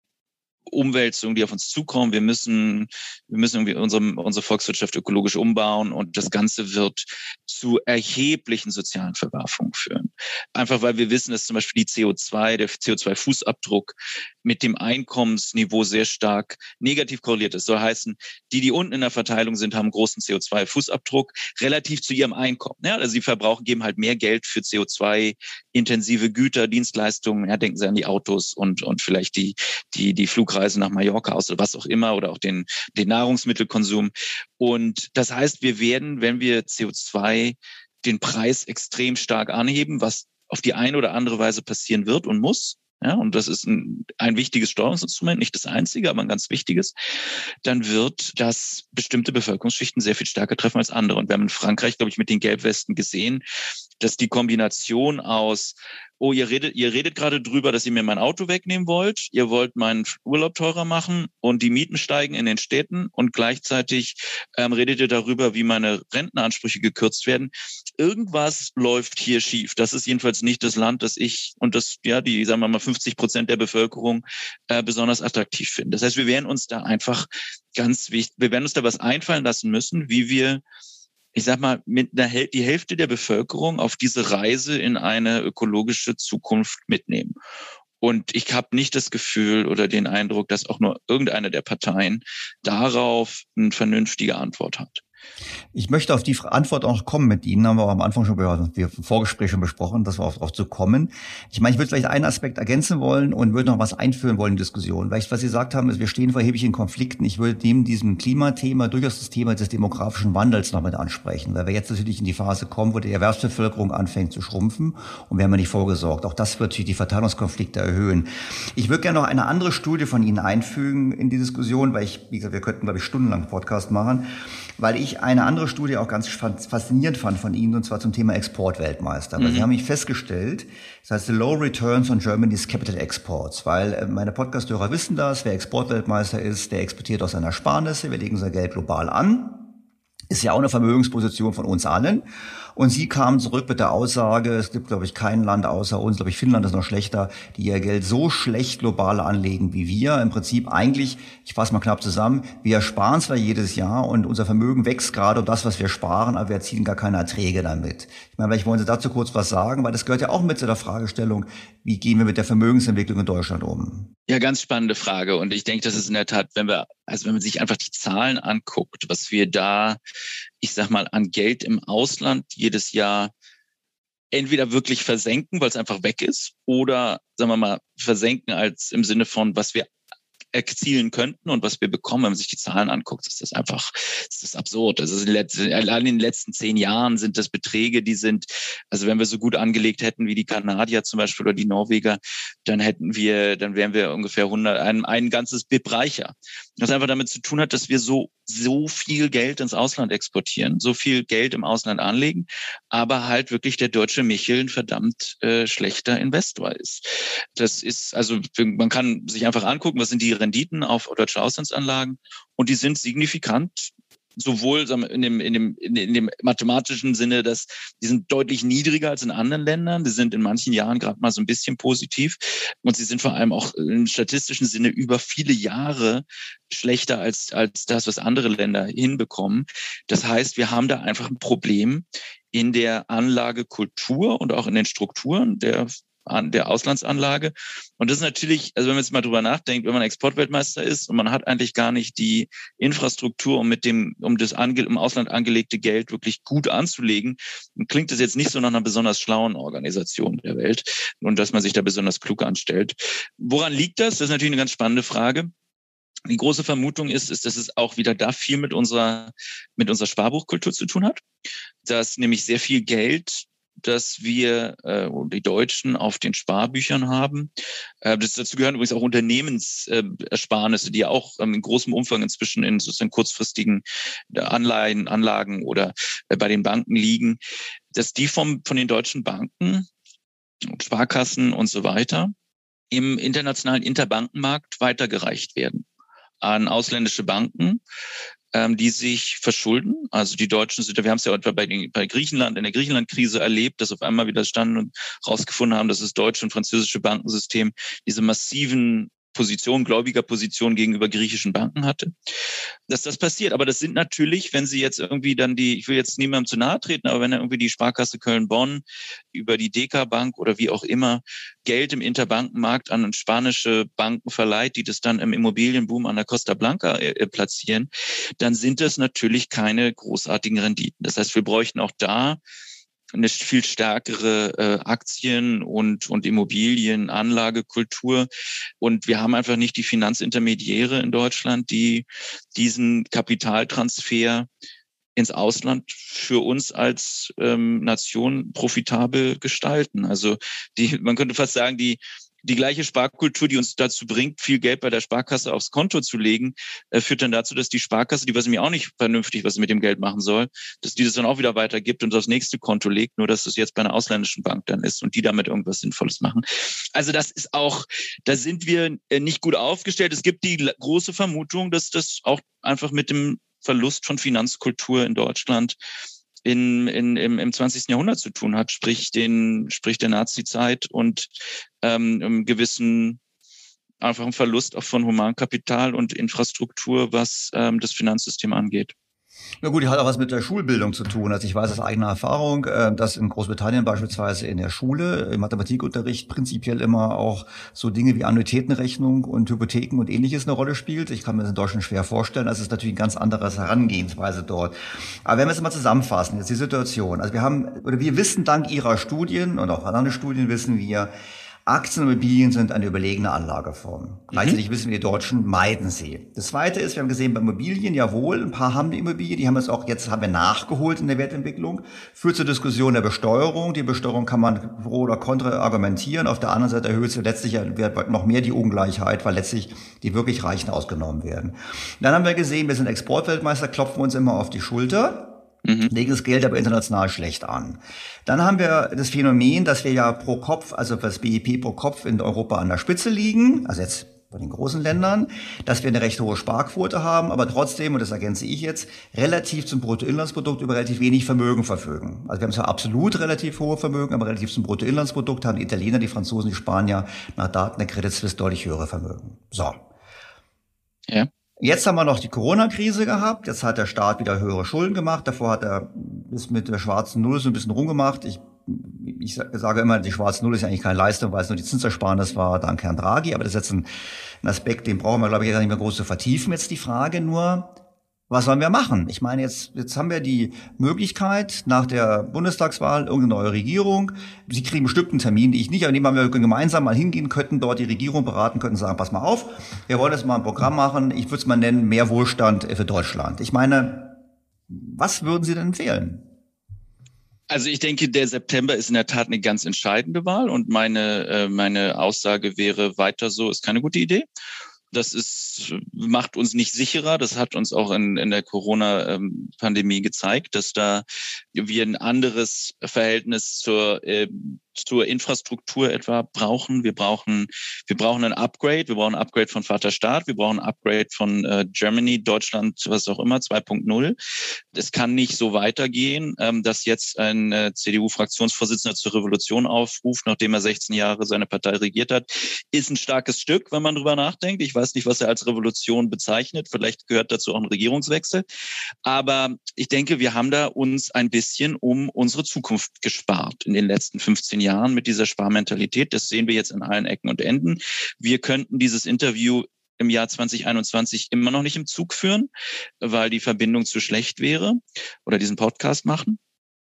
Umwälzungen, die auf uns zukommen. Wir müssen irgendwie unsere Volkswirtschaft ökologisch umbauen und das Ganze wird zu erheblichen sozialen Verwerfungen führen. Einfach weil wir wissen, dass zum Beispiel der CO2-Fußabdruck mit dem Einkommensniveau sehr stark negativ korreliert ist. Soll heißen, die unten in der Verteilung sind, haben einen großen CO2-Fußabdruck relativ zu ihrem Einkommen. Ja, also sie geben halt mehr Geld für CO2-intensive Güter, Dienstleistungen. Ja, denken Sie an die Autos und vielleicht die Flugreisen nach Mallorca aus oder was auch immer oder auch den Nahrungsmittelkonsum. Und das heißt, wir werden, wenn wir CO2 den Preis extrem stark anheben, was auf die eine oder andere Weise passieren wird und muss, ja, und das ist ein wichtiges Steuerungsinstrument, nicht das einzige, aber ein ganz wichtiges, dann wird das bestimmte Bevölkerungsschichten sehr viel stärker treffen als andere. Und wir haben in Frankreich, glaube ich, mit den Gelbwesten gesehen, dass die Kombination aus, ihr redet gerade drüber, dass ihr mir mein Auto wegnehmen wollt, ihr wollt meinen Urlaub teurer machen und die Mieten steigen in den Städten und gleichzeitig redet ihr darüber, wie meine Rentenansprüche gekürzt werden. Irgendwas läuft hier schief. Das ist jedenfalls nicht das Land, das ich und die, sagen wir mal, 50% der Bevölkerung besonders attraktiv finden. Das heißt, wir werden uns da einfach wir werden uns da was einfallen lassen müssen, wie wir, ich sag mal, die Hälfte der Bevölkerung auf diese Reise in eine ökologische Zukunft mitnehmen. Und ich habe nicht das Gefühl oder den Eindruck, dass auch nur irgendeine der Parteien darauf eine vernünftige Antwort hat. Ich möchte auf die Antwort auch noch kommen mit Ihnen, haben wir auch am Anfang schon im Vorgespräch schon besprochen, dass wir auch darauf zu kommen. Ich meine, ich würde vielleicht einen Aspekt ergänzen wollen und würde noch was einführen wollen in die Diskussion. Weil was Sie gesagt haben, ist, wir stehen vor erheblichen Konflikten. Ich würde neben diesem Klimathema durchaus das Thema des demografischen Wandels noch mit ansprechen, weil wir jetzt natürlich in die Phase kommen, wo die Erwerbsbevölkerung anfängt zu schrumpfen und wir haben ja nicht vorgesorgt. Auch das wird natürlich die Verteilungskonflikte erhöhen. Ich würde gerne noch eine andere Studie von Ihnen einfügen in die Diskussion, weil wie gesagt, wir könnten, glaube ich, stundenlang einen Podcast machen, weil ich eine andere Studie auch ganz faszinierend fand von Ihnen, und zwar zum Thema Exportweltmeister. Weil Sie haben mich festgestellt, das heißt, the low returns on Germany's capital exports, weil meine Podcast-Hörer wissen das, wer Exportweltmeister ist, der exportiert aus seiner Ersparnisse, wir legen unser Geld global an. Ist ja auch eine Vermögensposition von uns allen. Und Sie kamen zurück mit der Aussage, es gibt, glaube ich, kein Land außer uns, glaube ich, Finnland ist noch schlechter, die ihr Geld so schlecht global anlegen wie wir. Im Prinzip eigentlich, ich fasse mal knapp zusammen, wir sparen zwar jedes Jahr und unser Vermögen wächst gerade um das, was wir sparen, aber wir erzielen gar keine Erträge damit. Ich meine, vielleicht wollen Sie dazu kurz was sagen, weil das gehört ja auch mit zu der Fragestellung, wie gehen wir mit der Vermögensentwicklung in Deutschland um? Ja, ganz spannende Frage. Und ich denke, das ist in der Tat, wenn man sich einfach die Zahlen anguckt, was wir da, ich sag mal, an Geld im Ausland jedes Jahr entweder wirklich versenken, weil es einfach weg ist, oder, sagen wir mal, versenken als im Sinne von, was wir erzielen könnten und was wir bekommen, wenn man sich die Zahlen anguckt, ist das absurd. Also allein in den letzten 10 Jahren sind das Beträge, also wenn wir so gut angelegt hätten wie die Kanadier zum Beispiel oder die Norweger, dann wären wir ungefähr ein ganzes BIP reicher. Was einfach damit zu tun hat, dass wir so viel Geld ins Ausland exportieren, so viel Geld im Ausland anlegen, aber halt wirklich der deutsche Michel ein verdammt schlechter Investor ist. Das ist, also man kann sich einfach angucken, was sind die Renditen auf deutsche Auslandsanlagen, und die sind signifikant, sowohl in dem mathematischen Sinne, dass die sind deutlich niedriger als in anderen Ländern. Die sind in manchen Jahren gerade mal so ein bisschen positiv. Und sie sind vor allem auch im statistischen Sinne über viele Jahre schlechter als das, was andere Länder hinbekommen. Das heißt, wir haben da einfach ein Problem in der Anlagekultur und auch in den Strukturen der Auslandsanlage. Und das ist natürlich, also wenn man jetzt mal drüber nachdenkt, wenn man Exportweltmeister ist und man hat eigentlich gar nicht die Infrastruktur, um das im Ausland angelegte Geld wirklich gut anzulegen, dann klingt das jetzt nicht so nach einer besonders schlauen Organisation der Welt und dass man sich da besonders klug anstellt. Woran liegt das? Das ist natürlich eine ganz spannende Frage. Die große Vermutung ist, dass es auch wieder da viel mit unserer Sparbuchkultur zu tun hat, dass nämlich sehr viel Geld, das wir, die Deutschen, auf den Sparbüchern haben. Dazu gehören übrigens auch Unternehmensersparnisse, die ja auch in großem Umfang inzwischen in sozusagen kurzfristigen Anlagen oder bei den Banken liegen, dass die von den deutschen Banken, Sparkassen und so weiter im internationalen Interbankenmarkt weitergereicht werden an ausländische Banken, die sich verschulden. Also die Deutschen wir haben es ja etwa bei Griechenland, in der Griechenland-Krise erlebt, dass auf einmal wieder standen und rausgefunden haben, dass das deutsche und französische Bankensystem diese massiven Gläubigerpositionen gegenüber griechischen Banken hatte. Dass das passiert. Aber das sind natürlich, wenn Sie jetzt irgendwie dann ich will jetzt niemandem zu nahe treten, aber wenn er irgendwie die Sparkasse Köln-Bonn über die DK Bank oder wie auch immer Geld im Interbankenmarkt an spanische Banken verleiht, die das dann im Immobilienboom an der Costa Blanca platzieren, dann sind das natürlich keine großartigen Renditen. Das heißt, wir bräuchten auch da eine viel stärkere Aktien- und Immobilienanlagekultur. Und wir haben einfach nicht die Finanzintermediäre in Deutschland, die diesen Kapitaltransfer ins Ausland für uns als Nation profitabel gestalten. Also man könnte fast sagen, die gleiche Sparkultur, die uns dazu bringt, viel Geld bei der Sparkasse aufs Konto zu legen, führt dann dazu, dass die Sparkasse, die weiß nämlich auch nicht vernünftig, was sie mit dem Geld machen soll, dass die das dann auch wieder weitergibt und aufs nächste Konto legt, nur dass das jetzt bei einer ausländischen Bank dann ist und die damit irgendwas Sinnvolles machen. Also da sind wir nicht gut aufgestellt. Es gibt die große Vermutung, dass das auch einfach mit dem Verlust von Finanzkultur in Deutschland im 20. Jahrhundert zu tun hat, sprich der Nazi-Zeit und einem gewissen einfach einen Verlust auch von Humankapital und Infrastruktur, was das Finanzsystem angeht. Na gut, die hat auch was mit der Schulbildung zu tun. Also ich weiß aus eigener Erfahrung, dass in Großbritannien beispielsweise in der Schule im Mathematikunterricht prinzipiell immer auch so Dinge wie Annuitätenrechnung und Hypotheken und Ähnliches eine Rolle spielt. Ich kann mir das in Deutschland schwer vorstellen. Das ist natürlich ein ganz anderes Herangehensweise dort. Aber wenn wir es mal zusammenfassen, jetzt die Situation. Also wir wissen dank Ihrer Studien und auch anderen Studien wissen wir, Aktien und Immobilien sind eine überlegene Anlageform. Gleichzeitig wissen wir, die Deutschen meiden sie. Das Zweite ist, wir haben gesehen, bei Immobilien, jawohl, ein paar haben die Immobilien, die haben jetzt haben wir nachgeholt in der Wertentwicklung, führt zur Diskussion der Besteuerung. Die Besteuerung kann man pro oder contra argumentieren. Auf der anderen Seite erhöht sie letztlich noch mehr die Ungleichheit, weil letztlich die wirklich Reichen ausgenommen werden. Dann haben wir gesehen, wir sind Exportweltmeister, klopfen uns immer auf die Schulter. Legen das Geld aber international schlecht an. Dann haben wir das Phänomen, dass wir ja pro Kopf, also das BIP pro Kopf in Europa an der Spitze liegen, also jetzt bei den großen Ländern, dass wir eine recht hohe Sparquote haben, aber trotzdem, und das ergänze ich jetzt, relativ zum Bruttoinlandsprodukt über relativ wenig Vermögen verfügen. Also wir haben zwar absolut relativ hohe Vermögen, aber relativ zum Bruttoinlandsprodukt haben die Italiener, die Franzosen, die Spanier nach Daten der Credit Suisse deutlich höhere Vermögen. So. Ja. Jetzt haben wir noch die Corona-Krise gehabt. Jetzt hat der Staat wieder höhere Schulden gemacht. Davor hat er bis mit der schwarzen Null so ein bisschen rumgemacht. Ich sage immer, die schwarze Null ist ja eigentlich keine Leistung, weil es nur die Zinsersparnis war, dank Herrn Draghi. Aber das ist jetzt ein Aspekt, den brauchen wir, glaube ich, jetzt nicht mehr groß zu vertiefen. Jetzt die Frage nur, was sollen wir machen? Ich meine, jetzt haben wir die Möglichkeit, nach der Bundestagswahl irgendeine neue Regierung. Sie kriegen bestimmt einen Termin, die ich nicht, aber dem wir gemeinsam mal hingehen könnten, dort die Regierung beraten könnten, sagen, pass mal auf, wir wollen jetzt mal ein Programm machen, ich würde es mal nennen, mehr Wohlstand für Deutschland. Ich meine, was würden Sie denn empfehlen? Also ich denke, der September ist in der Tat eine ganz entscheidende Wahl und meine Aussage wäre, weiter so ist keine gute Idee. Das macht uns nicht sicherer. Das hat uns auch in der Corona-Pandemie gezeigt, dass wir ein anderes Verhältnis zur Infrastruktur etwa brauchen. Wir brauchen ein Upgrade. Wir brauchen ein Upgrade von Vaterstaat. Wir brauchen ein Upgrade von Germany, Deutschland, was auch immer, 2.0. Es kann nicht so weitergehen, dass jetzt ein CDU-Fraktionsvorsitzender zur Revolution aufruft, nachdem er 16 Jahre seine Partei regiert hat. Ist ein starkes Stück, wenn man drüber nachdenkt. Ich weiß nicht, was er als Revolution bezeichnet. Vielleicht gehört dazu auch ein Regierungswechsel. Aber ich denke, wir haben da uns ein bisschen um unsere Zukunft gespart in den letzten 15 Jahren mit dieser Sparmentalität. Das sehen wir jetzt in allen Ecken und Enden. Wir könnten dieses Interview im Jahr 2021 immer noch nicht im Zug führen, weil die Verbindung zu schlecht wäre oder diesen Podcast machen.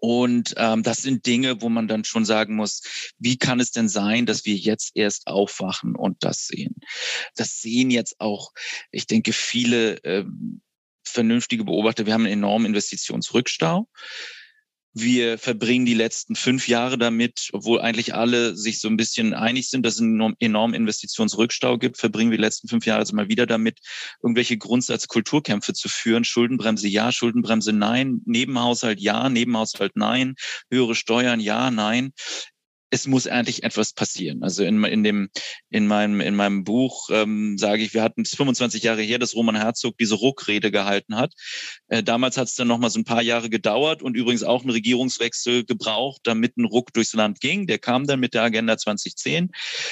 Und das sind Dinge, wo man dann schon sagen muss, wie kann es denn sein, dass wir jetzt erst aufwachen und das sehen? Das sehen jetzt auch, ich denke, viele vernünftige Beobachter. Wir haben einen enormen Investitionsrückstau. Wir verbringen die letzten 5 Jahre damit, obwohl eigentlich alle sich so ein bisschen einig sind, dass es einen enormen Investitionsrückstau gibt, verbringen wir die letzten 5 Jahre also mal wieder damit, irgendwelche Grundsatzkulturkämpfe zu führen. Schuldenbremse ja, Schuldenbremse nein, Nebenhaushalt ja, Nebenhaushalt nein, höhere Steuern ja, nein. Es muss eigentlich etwas passieren. Also in meinem Buch sage ich, wir hatten es 25 Jahre her, dass Roman Herzog diese Ruck-Rede gehalten hat. Damals hat es dann noch mal so ein paar Jahre gedauert und übrigens auch einen Regierungswechsel gebraucht, damit ein Ruck durchs Land ging. Der kam dann mit der Agenda 2010.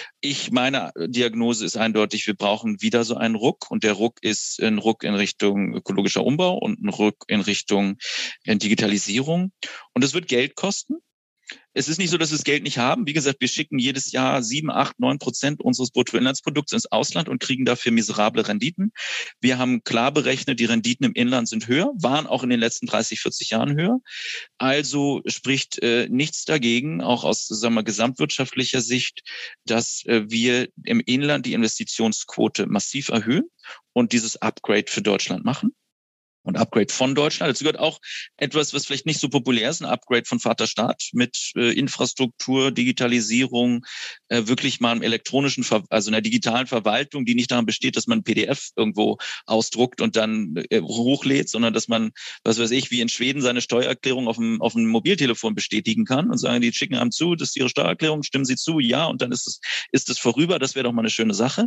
Meine Diagnose ist eindeutig, wir brauchen wieder so einen Ruck. Und der Ruck ist ein Ruck in Richtung ökologischer Umbau und ein Ruck in Richtung Digitalisierung. Und das wird Geld kosten. Es ist nicht so, dass wir das Geld nicht haben. Wie gesagt, wir schicken jedes Jahr 7, 8, 9% unseres Bruttoinlandsprodukts ins Ausland und kriegen dafür miserable Renditen. Wir haben klar berechnet, die Renditen im Inland sind höher, waren auch in den letzten 30, 40 Jahren höher. Also spricht nichts dagegen, auch aus gesamtwirtschaftlicher Sicht, dass wir im Inland die Investitionsquote massiv erhöhen und dieses Upgrade für Deutschland machen. Und Upgrade von Deutschland. Dazu gehört auch etwas, was vielleicht nicht so populär ist, ein Upgrade von Vaterstaat mit Infrastruktur, Digitalisierung, wirklich mal im elektronischen, also einer digitalen Verwaltung, die nicht daran besteht, dass man ein PDF irgendwo ausdruckt und dann hochlädt, sondern dass man, was weiß ich, wie in Schweden seine Steuererklärung auf dem Mobiltelefon bestätigen kann und sagen, die schicken einem zu, das ist ihre Steuererklärung, stimmen sie zu, ja, und dann ist es vorüber. Das wäre doch mal eine schöne Sache.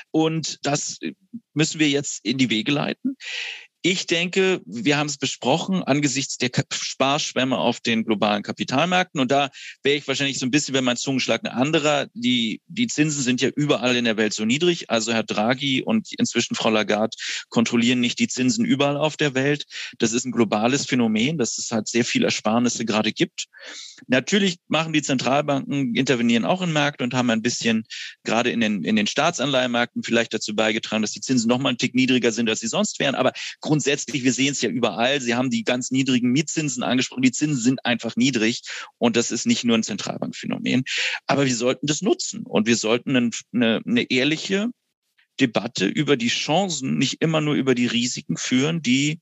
Und das müssen wir jetzt in die Wege leiten. Ich denke, wir haben es besprochen angesichts der Sparschwämme auf den globalen Kapitalmärkten. Und da wäre ich wahrscheinlich so ein bisschen, wenn mein Zungenschlag ein anderer. Die Zinsen sind ja überall in der Welt so niedrig. Also Herr Draghi und inzwischen Frau Lagarde kontrollieren nicht die Zinsen überall auf der Welt. Das ist ein globales Phänomen, dass es halt sehr viel Ersparnisse gerade gibt. Natürlich machen die Zentralbanken, intervenieren auch in Märkte und haben ein bisschen gerade in den Staatsanleihenmärkten vielleicht dazu beigetragen, dass die Zinsen noch mal einen Tick niedriger sind, als sie sonst wären. Aber grundsätzlich, wir sehen es ja überall. Sie haben die ganz niedrigen Mietzinsen angesprochen. Die Zinsen sind einfach niedrig und das ist nicht nur ein Zentralbankphänomen. Aber wir sollten das nutzen und wir sollten eine ehrliche Debatte über die Chancen, nicht immer nur über die Risiken führen, die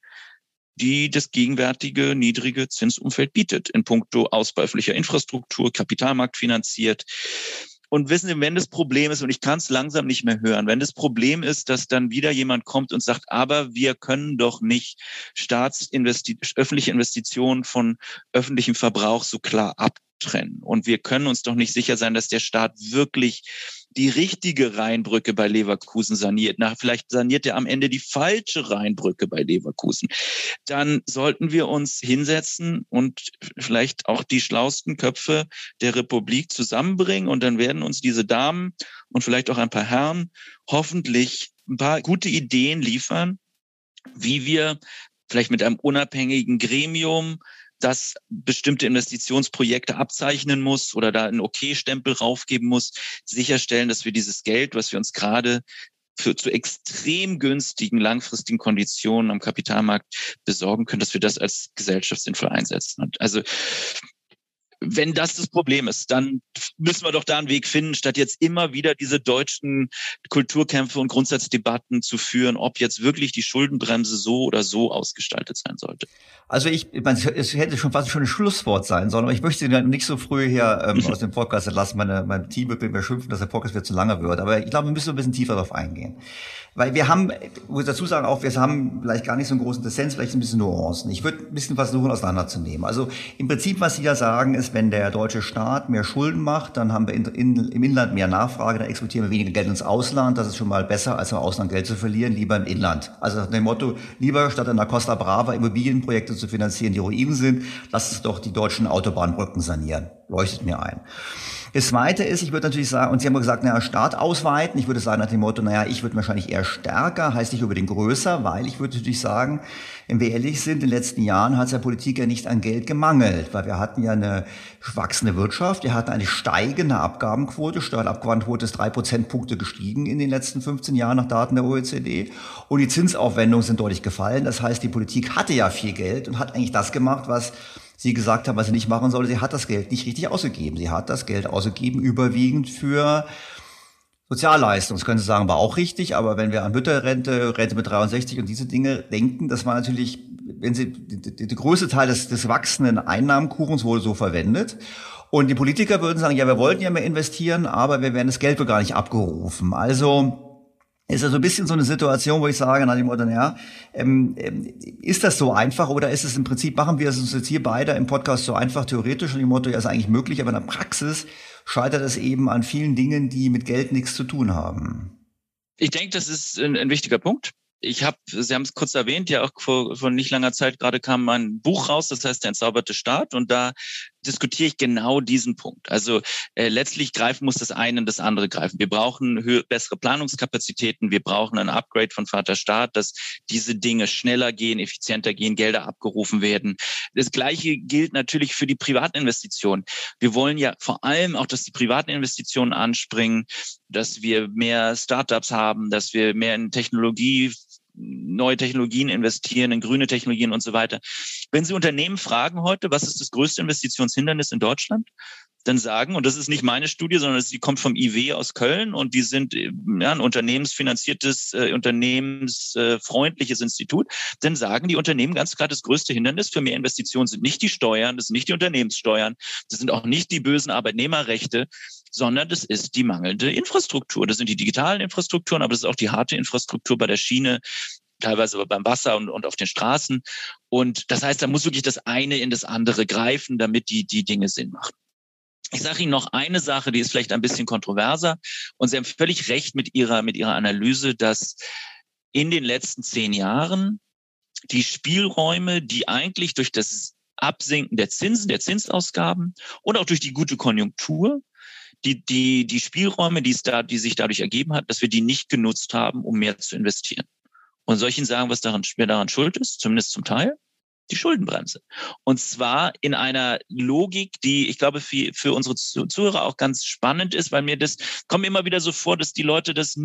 das gegenwärtige niedrige Zinsumfeld bietet, in puncto Ausbau öffentlicher Infrastruktur, Kapitalmarkt finanziert. Und wissen Sie, wenn das Problem ist, und ich kann es langsam nicht mehr hören, wenn das Problem ist, dass dann wieder jemand kommt und sagt, aber wir können doch nicht öffentliche Investitionen von öffentlichem Verbrauch so klar abtrennen. Und wir können uns doch nicht sicher sein, dass der Staat wirklich die richtige Rheinbrücke bei Leverkusen saniert. Vielleicht saniert er am Ende die falsche Rheinbrücke bei Leverkusen. Dann sollten wir uns hinsetzen und vielleicht auch die schlauesten Köpfe der Republik zusammenbringen. Und dann werden uns diese Damen und vielleicht auch ein paar Herren hoffentlich ein paar gute Ideen liefern, wie wir vielleicht mit einem unabhängigen Gremium, das bestimmte Investitionsprojekte abzeichnen muss oder da einen Okay-Stempel raufgeben muss, sicherstellen, dass wir dieses Geld, was wir uns gerade zu extrem günstigen, langfristigen Konditionen am Kapitalmarkt besorgen können, dass wir das als Gesellschaft sinnvoll einsetzen. Also wenn das Problem ist, dann müssen wir doch da einen Weg finden, statt jetzt immer wieder diese deutschen Kulturkämpfe und Grundsatzdebatten zu führen, ob jetzt wirklich die Schuldenbremse so oder so ausgestaltet sein sollte. Also es hätte schon fast schon ein Schlusswort sein sollen, aber ich möchte Sie nicht so früh hier aus dem Podcast entlassen. Mein Team wird mir schimpfen, dass der Podcast wieder zu lange wird. Aber ich glaube, wir müssen ein bisschen tiefer darauf eingehen. Weil wir haben, muss dazu sagen auch, wir haben vielleicht gar nicht so einen großen Dissens, vielleicht ein bisschen Nuancen. Ich würde ein bisschen versuchen, auseinanderzunehmen. Also im Prinzip, was Sie ja sagen, ist, wenn der deutsche Staat mehr Schulden macht, dann haben wir im Inland mehr Nachfrage, dann exportieren wir weniger Geld ins Ausland. Das ist schon mal besser, als im Ausland Geld zu verlieren, lieber im Inland. Also nach dem Motto, lieber statt in der Costa Brava Immobilienprojekte zu finanzieren, die Ruinen sind, lasst uns doch die deutschen Autobahnbrücken sanieren. Leuchtet mir ein. Das Zweite ist, ich würde natürlich sagen, und Sie haben gesagt, Staat ausweiten. Ich würde sagen nach dem Motto, ich würde wahrscheinlich eher stärker, heißt nicht über den größer, weil ich würde natürlich sagen, wenn wir ehrlich sind, in den letzten Jahren hat es der Politik ja nicht an Geld gemangelt, weil wir hatten ja eine wachsende Wirtschaft, wir hatten eine steigende Abgabenquote, Steuerabgabenquote ist 3 Prozentpunkte gestiegen in den letzten 15 Jahren nach Daten der OECD und die Zinsaufwendungen sind deutlich gefallen. Das heißt, die Politik hatte ja viel Geld und hat eigentlich das gemacht, was sie gesagt haben, was sie nicht machen soll. Sie hat das Geld nicht richtig ausgegeben. Sie hat das Geld ausgegeben überwiegend für Sozialleistung. Das können Sie sagen, war auch richtig, aber wenn wir an Mütterrente, Rente mit 63 und diese Dinge denken, das war natürlich, wenn Sie, der größte Teil des wachsenden Einnahmenkuchens wurde so verwendet. Und die Politiker würden sagen, ja, wir wollten ja mehr investieren, aber wir werden das Geld gar nicht abgerufen. Also ist das so ein bisschen so eine Situation, wo ich sage, nach dem Motto, ja, ist das so einfach oder ist es im Prinzip, machen wir es uns jetzt hier beide im Podcast so einfach theoretisch und dem Motto, ja, ist eigentlich möglich, aber in der Praxis scheitert es eben an vielen Dingen, die mit Geld nichts zu tun haben. Ich denke, das ist ein wichtiger Punkt. Sie haben es kurz erwähnt, ja auch vor nicht langer Zeit gerade kam mein Buch raus, das heißt Der entzauberte Staat, und da diskutiere ich genau diesen Punkt. Also letztlich muss das eine in das andere greifen. Wir brauchen bessere Planungskapazitäten, wir brauchen ein Upgrade von Vater Staat, dass diese Dinge schneller gehen, effizienter gehen, Gelder abgerufen werden. Das Gleiche gilt natürlich für die privaten Investitionen. Wir wollen ja vor allem auch, dass die privaten Investitionen anspringen, dass wir mehr Startups haben, dass wir mehr in neue Technologien investieren, in grüne Technologien und so weiter. Wenn Sie Unternehmen fragen heute, was ist das größte Investitionshindernis in Deutschland, dann sagen, und das ist nicht meine Studie, sondern die kommt vom IW aus Köln und die sind ein unternehmensfinanziertes, unternehmensfreundliches Institut, dann sagen die Unternehmen ganz klar, das größte Hindernis für mehr Investitionen sind nicht die Steuern, das sind nicht die Unternehmenssteuern, das sind auch nicht die bösen Arbeitnehmerrechte, sondern das ist die mangelnde Infrastruktur. Das sind die digitalen Infrastrukturen, aber das ist auch die harte Infrastruktur bei der Schiene, teilweise beim Wasser und auf den Straßen. Und das heißt, da muss wirklich das eine in das andere greifen, damit die Dinge Sinn machen. Ich sage Ihnen noch eine Sache, die ist vielleicht ein bisschen kontroverser. Und Sie haben völlig recht mit Ihrer Analyse, dass in den letzten 10 Jahren die Spielräume, die eigentlich durch das Absinken der Zinsen, der Zinsausgaben und auch durch die gute Konjunktur, die Spielräume, die sich dadurch ergeben hat, dass wir die nicht genutzt haben, um mehr zu investieren. Und soll ich Ihnen sagen, wer daran schuld ist? Zumindest zum Teil. Die Schuldenbremse. Und zwar in einer Logik, die ich glaube für unsere Zuhörer auch ganz spannend ist, weil kommt mir immer wieder so vor, dass die Leute dass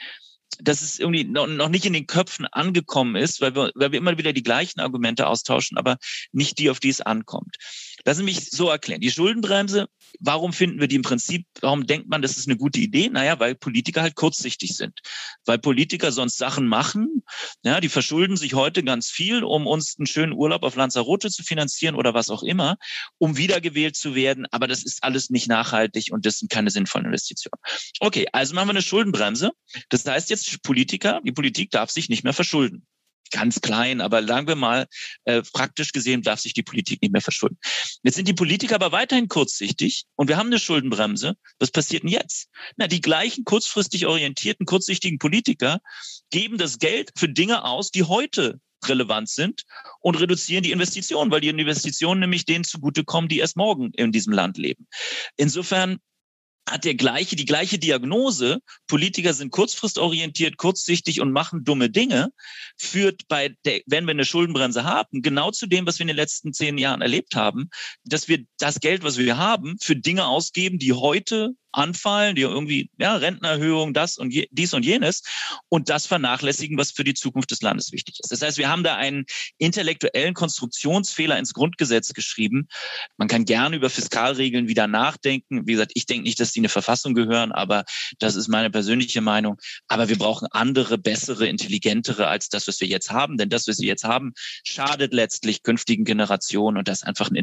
es irgendwie noch nicht in den Köpfen angekommen ist, weil wir immer wieder die gleichen Argumente austauschen, aber nicht die, auf die es ankommt. Lassen Sie mich so erklären. Die Schuldenbremse, warum finden wir die im Prinzip, warum denkt man, das ist eine gute Idee? Naja, weil Politiker halt kurzsichtig sind. Weil Politiker sonst Sachen machen, ja, die verschulden sich heute ganz viel, um uns einen schönen Urlaub auf Lanzarote zu finanzieren oder was auch immer, um wiedergewählt zu werden. Aber das ist alles nicht nachhaltig und das sind keine sinnvollen Investitionen. Okay, also machen wir eine Schuldenbremse. Das heißt jetzt, die Politik darf sich nicht mehr verschulden. Ganz klein, aber sagen wir mal, praktisch gesehen darf sich die Politik nicht mehr verschulden. Jetzt sind die Politiker aber weiterhin kurzsichtig und wir haben eine Schuldenbremse. Was passiert denn jetzt? Na, die gleichen kurzfristig orientierten, kurzsichtigen Politiker geben das Geld für Dinge aus, die heute relevant sind und reduzieren die Investitionen, weil die Investitionen nämlich denen zugutekommen, die erst morgen in diesem Land leben. Insofern hat die gleiche Diagnose, Politiker sind kurzfristorientiert, kurzsichtig und machen dumme Dinge, führt wenn wir eine Schuldenbremse haben, genau zu dem, was wir in den letzten 10 Jahren erlebt haben, dass wir das Geld, was wir haben, für Dinge ausgeben, die heute anfallen, die irgendwie, ja, Rentenerhöhung, dies und jenes, und das vernachlässigen, was für die Zukunft des Landes wichtig ist. Das heißt, wir haben da einen intellektuellen Konstruktionsfehler ins Grundgesetz geschrieben. Man kann gerne über Fiskalregeln wieder nachdenken. Wie gesagt, ich denke nicht, dass die in eine Verfassung gehören, aber das ist meine persönliche Meinung. Aber wir brauchen andere, bessere, intelligentere als das, was wir jetzt haben. Denn das, was wir jetzt haben, schadet letztlich künftigen Generationen und das ist einfach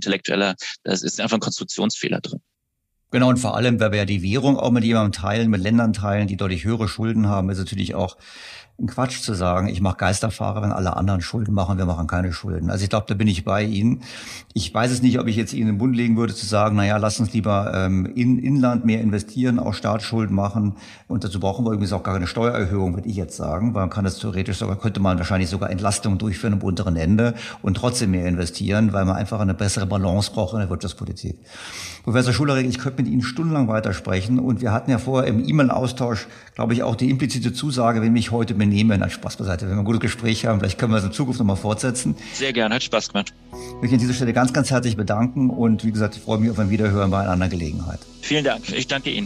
das ist einfach ein Konstruktionsfehler drin. Genau, und vor allem, weil wir ja die Währung auch mit jemandem teilen, mit Ländern teilen, die deutlich höhere Schulden haben, ist natürlich auch ein Quatsch zu sagen, ich mache Geisterfahrer, wenn alle anderen Schulden machen, wir machen keine Schulden. Also ich glaube, da bin ich bei Ihnen. Ich weiß es nicht, ob ich jetzt Ihnen in den Mund legen würde, zu sagen, naja, lass uns lieber in Inland mehr investieren, auch Staatsschulden machen. Und dazu brauchen wir übrigens auch gar keine Steuererhöhung, würde ich jetzt sagen, weil man kann das theoretisch sogar, könnte man wahrscheinlich sogar Entlastungen durchführen am unteren Ende und trotzdem mehr investieren, weil man einfach eine bessere Balance braucht in der Wirtschaftspolitik. Professor Schullerek, ich könnte mit Ihnen stundenlang weitersprechen und wir hatten ja vorher im E-Mail-Austausch, glaube ich, auch die implizite Zusage, wenn ich heute benehme, nein, Spaß beiseite, wenn wir ein gutes Gespräch haben, vielleicht können wir es in Zukunft nochmal fortsetzen. Sehr gerne, hat Spaß gemacht. Ich möchte an dieser Stelle ganz, ganz herzlich bedanken und wie gesagt, ich freue mich auf ein Wiederhören bei einer anderen Gelegenheit. Vielen Dank, ich danke Ihnen.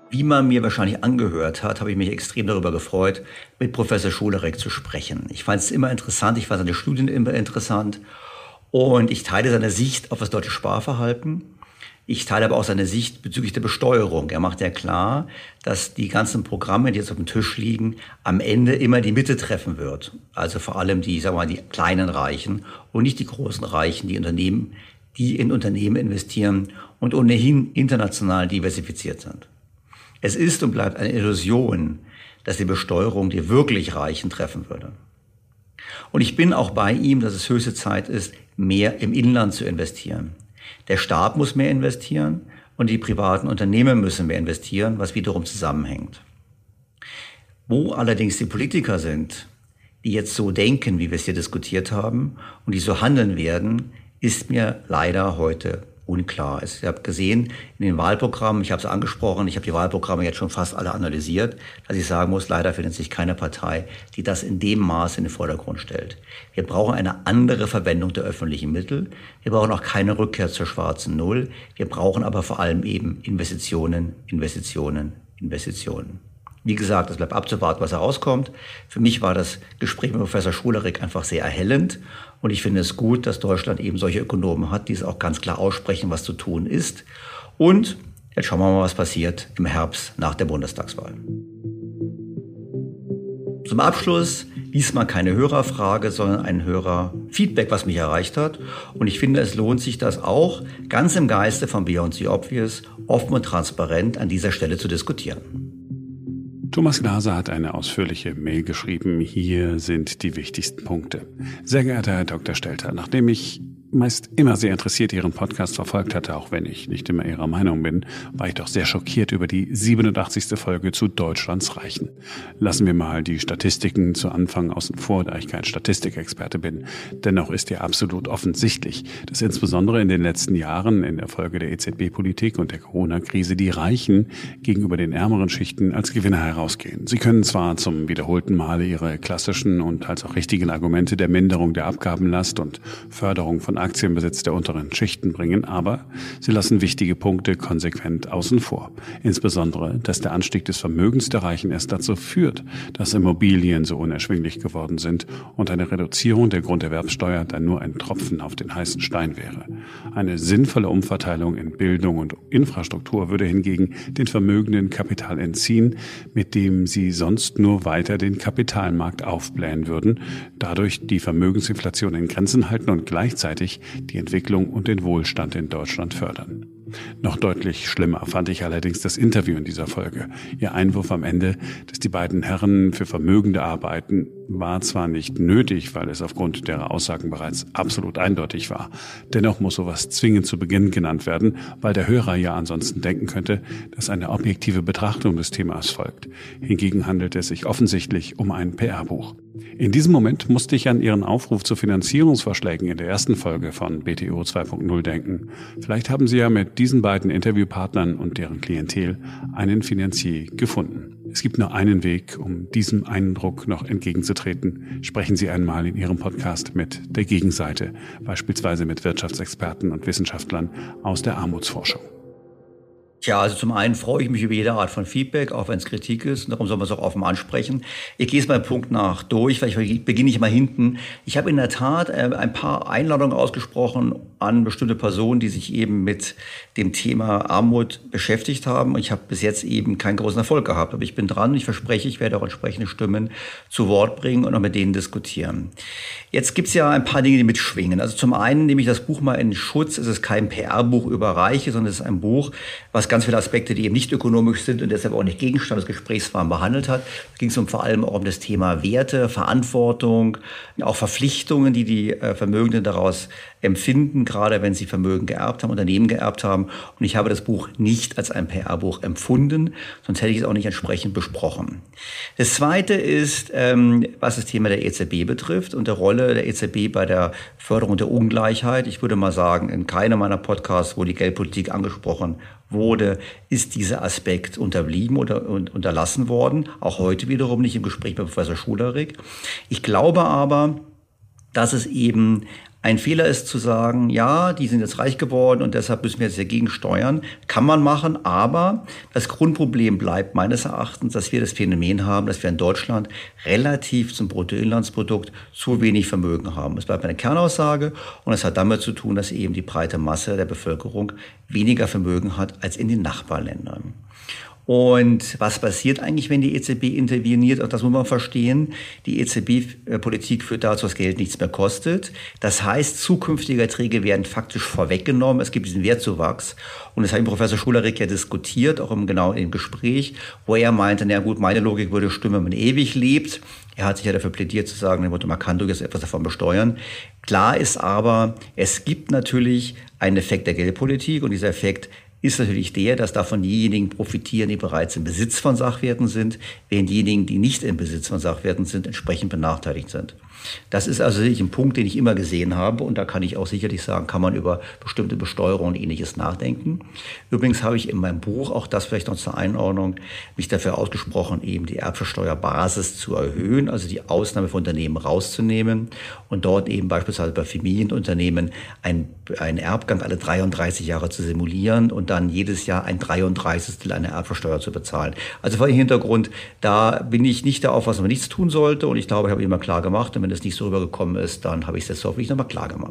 Wie man mir wahrscheinlich angehört hat, habe ich mich extrem darüber gefreut, mit Professor Schulerek zu sprechen. Ich fand es immer interessant, ich fand seine Studien immer interessant und ich teile seine Sicht auf das deutsche Sparverhalten. Ich teile aber auch seine Sicht bezüglich der Besteuerung. Er macht ja klar, dass die ganzen Programme, die jetzt auf dem Tisch liegen, am Ende immer die Mitte treffen wird. Also vor allem die, sagen wir mal, die kleinen Reichen und nicht die großen Reichen, die in Unternehmen investieren und ohnehin international diversifiziert sind. Es ist und bleibt eine Illusion, dass die Besteuerung die wirklich Reichen treffen würde. Und ich bin auch bei ihm, dass es höchste Zeit ist, mehr im Inland zu investieren. Der Staat muss mehr investieren und die privaten Unternehmen müssen mehr investieren, was wiederum zusammenhängt. Wo allerdings die Politiker sind, die jetzt so denken, wie wir es hier diskutiert haben, und die so handeln werden, ist mir leider heute unklar. Ich habe gesehen in den Wahlprogrammen, ich habe es angesprochen, ich habe die Wahlprogramme jetzt schon fast alle analysiert, dass ich sagen muss, leider findet sich keine Partei, die das in dem Maße in den Vordergrund stellt. Wir brauchen eine andere Verwendung der öffentlichen Mittel. Wir brauchen auch keine Rückkehr zur schwarzen Null. Wir brauchen aber vor allem eben Investitionen, Investitionen, Investitionen. Wie gesagt, es bleibt abzuwarten, was herauskommt. Für mich war das Gespräch mit Professor Schulerek einfach sehr erhellend. Und ich finde es gut, dass Deutschland eben solche Ökonomen hat, die es auch ganz klar aussprechen, was zu tun ist. Und jetzt schauen wir mal, was passiert im Herbst nach der Bundestagswahl. Zum Abschluss diesmal keine Hörerfrage, sondern ein Hörerfeedback, was mich erreicht hat. Und ich finde, es lohnt sich, das auch ganz im Geiste von Beyond the Obvious offen und transparent an dieser Stelle zu diskutieren. Thomas Glaser hat eine ausführliche Mail geschrieben. Hier sind die wichtigsten Punkte. Sehr geehrter Herr Dr. Stelter, nachdem ich meist immer sehr interessiert Ihren Podcast verfolgt hatte, auch wenn ich nicht immer Ihrer Meinung bin, war ich doch sehr schockiert über die 87. Folge zu Deutschlands Reichen. Lassen wir mal die Statistiken zu Anfang außen vor, da ich kein Statistikexperte bin. Dennoch ist ja absolut offensichtlich, dass insbesondere in den letzten Jahren in der Folge der EZB-Politik und der Corona-Krise die Reichen gegenüber den ärmeren Schichten als Gewinner herausgehen. Sie können zwar zum wiederholten Male ihre klassischen und teils auch richtigen Argumente der Minderung der Abgabenlast und Förderung von Aktienbesitz der unteren Schichten bringen, aber sie lassen wichtige Punkte konsequent außen vor. Insbesondere, dass der Anstieg des Vermögens der Reichen erst dazu führt, dass Immobilien so unerschwinglich geworden sind und eine Reduzierung der Grunderwerbsteuer dann nur ein Tropfen auf den heißen Stein wäre. Eine sinnvolle Umverteilung in Bildung und Infrastruktur würde hingegen den Vermögenden Kapital entziehen, mit dem sie sonst nur weiter den Kapitalmarkt aufblähen würden, dadurch die Vermögensinflation in Grenzen halten und gleichzeitig die Entwicklung und den Wohlstand in Deutschland fördern. Noch deutlich schlimmer fand ich allerdings das Interview in dieser Folge. Ihr Einwurf am Ende, dass die beiden Herren für Vermögende arbeiten, war zwar nicht nötig, weil es aufgrund derer Aussagen bereits absolut eindeutig war. Dennoch muss sowas zwingend zu Beginn genannt werden, weil der Hörer ja ansonsten denken könnte, dass eine objektive Betrachtung des Themas folgt. Hingegen handelt es sich offensichtlich um ein PR-Buch. In diesem Moment musste ich an Ihren Aufruf zu Finanzierungsvorschlägen in der ersten Folge von BTO 2.0 denken. Vielleicht haben Sie ja mit diesen beiden Interviewpartnern und deren Klientel einen Finanzier gefunden. Es gibt nur einen Weg, um diesem Eindruck noch entgegenzutreten. Sprechen Sie einmal in Ihrem Podcast mit der Gegenseite, beispielsweise mit Wirtschaftsexperten und Wissenschaftlern aus der Armutsforschung. Tja, also zum einen freue ich mich über jede Art von Feedback, auch wenn es Kritik ist. Und darum soll man es auch offen ansprechen. Ich gehe es mal Punkt nach durch, vielleicht beginne ich mal hinten. Ich habe in der Tat ein paar Einladungen ausgesprochen an bestimmte Personen, die sich eben mit dem Thema Armut beschäftigt haben. Und ich habe bis jetzt eben keinen großen Erfolg gehabt. Aber ich bin dran. Ich verspreche, ich werde auch entsprechende Stimmen zu Wort bringen und auch mit denen diskutieren. Jetzt gibt es ja ein paar Dinge, die mitschwingen. Also zum einen nehme ich das Buch mal in Schutz. Es ist kein PR-Buch über Reiche, sondern es ist ein Buch, was ganz viele Aspekte, die eben nicht ökonomisch sind und deshalb auch nicht Gegenstand des Gesprächs waren, behandelt hat. Da ging es vor allem auch um das Thema Werte, Verantwortung, auch Verpflichtungen, die die Vermögenden daraus empfinden, gerade wenn sie Vermögen geerbt haben, Unternehmen geerbt haben. Und ich habe das Buch nicht als ein PR-Buch empfunden, sonst hätte ich es auch nicht entsprechend besprochen. Das Zweite ist, was das Thema der EZB betrifft und der Rolle der EZB bei der Förderung der Ungleichheit. Ich würde mal sagen, in keinem meiner Podcasts, wo die Geldpolitik angesprochen wurde, ist dieser Aspekt unterblieben oder unterlassen worden. Auch heute wiederum nicht im Gespräch mit Professor Schulerek. Ich glaube aber, dass es eben Ein Fehler ist zu sagen, ja, die sind jetzt reich geworden und deshalb müssen wir jetzt dagegen steuern. Kann man machen, aber das Grundproblem bleibt meines Erachtens, dass wir das Phänomen haben, dass wir in Deutschland relativ zum Bruttoinlandsprodukt zu wenig Vermögen haben. Es bleibt eine Kernaussage und es hat damit zu tun, dass eben die breite Masse der Bevölkerung weniger Vermögen hat als in den Nachbarländern. Und was passiert eigentlich, wenn die EZB interveniert? Auch das muss man verstehen. Die EZB-Politik führt dazu, dass Geld nichts mehr kostet. Das heißt, zukünftige Erträge werden faktisch vorweggenommen. Es gibt diesen Wertzuwachs. Und das hat Professor Schularik ja diskutiert, auch im Gespräch, wo er meinte, na gut, meine Logik würde stimmen, wenn man ewig lebt. Er hat sich ja dafür plädiert zu sagen, man kann durchaus etwas davon besteuern. Klar ist aber, es gibt natürlich einen Effekt der Geldpolitik und dieser Effekt ist natürlich der, dass davon diejenigen profitieren, die bereits im Besitz von Sachwerten sind, während diejenigen, die nicht im Besitz von Sachwerten sind, entsprechend benachteiligt sind. Das ist also sicherlich ein Punkt, den ich immer gesehen habe und da kann ich auch sicherlich sagen, kann man über bestimmte Besteuerung und Ähnliches nachdenken. Übrigens habe ich in meinem Buch, auch das vielleicht noch zur Einordnung, mich dafür ausgesprochen, eben die Erbschaftssteuerbasis zu erhöhen, also die Ausnahme für Unternehmen rauszunehmen und dort eben beispielsweise bei Familienunternehmen einen Erbgang alle 33 Jahre zu simulieren und dann jedes Jahr ein 33. einer Erbschaftssteuer zu bezahlen. Also vor dem Hintergrund, da bin ich nicht der Auffassung, dass man nichts tun sollte und ich glaube, ich habe immer klar gemacht und wenn das nicht so rübergekommen ist, dann habe ich es jetzt hoffentlich nochmal klar gemacht.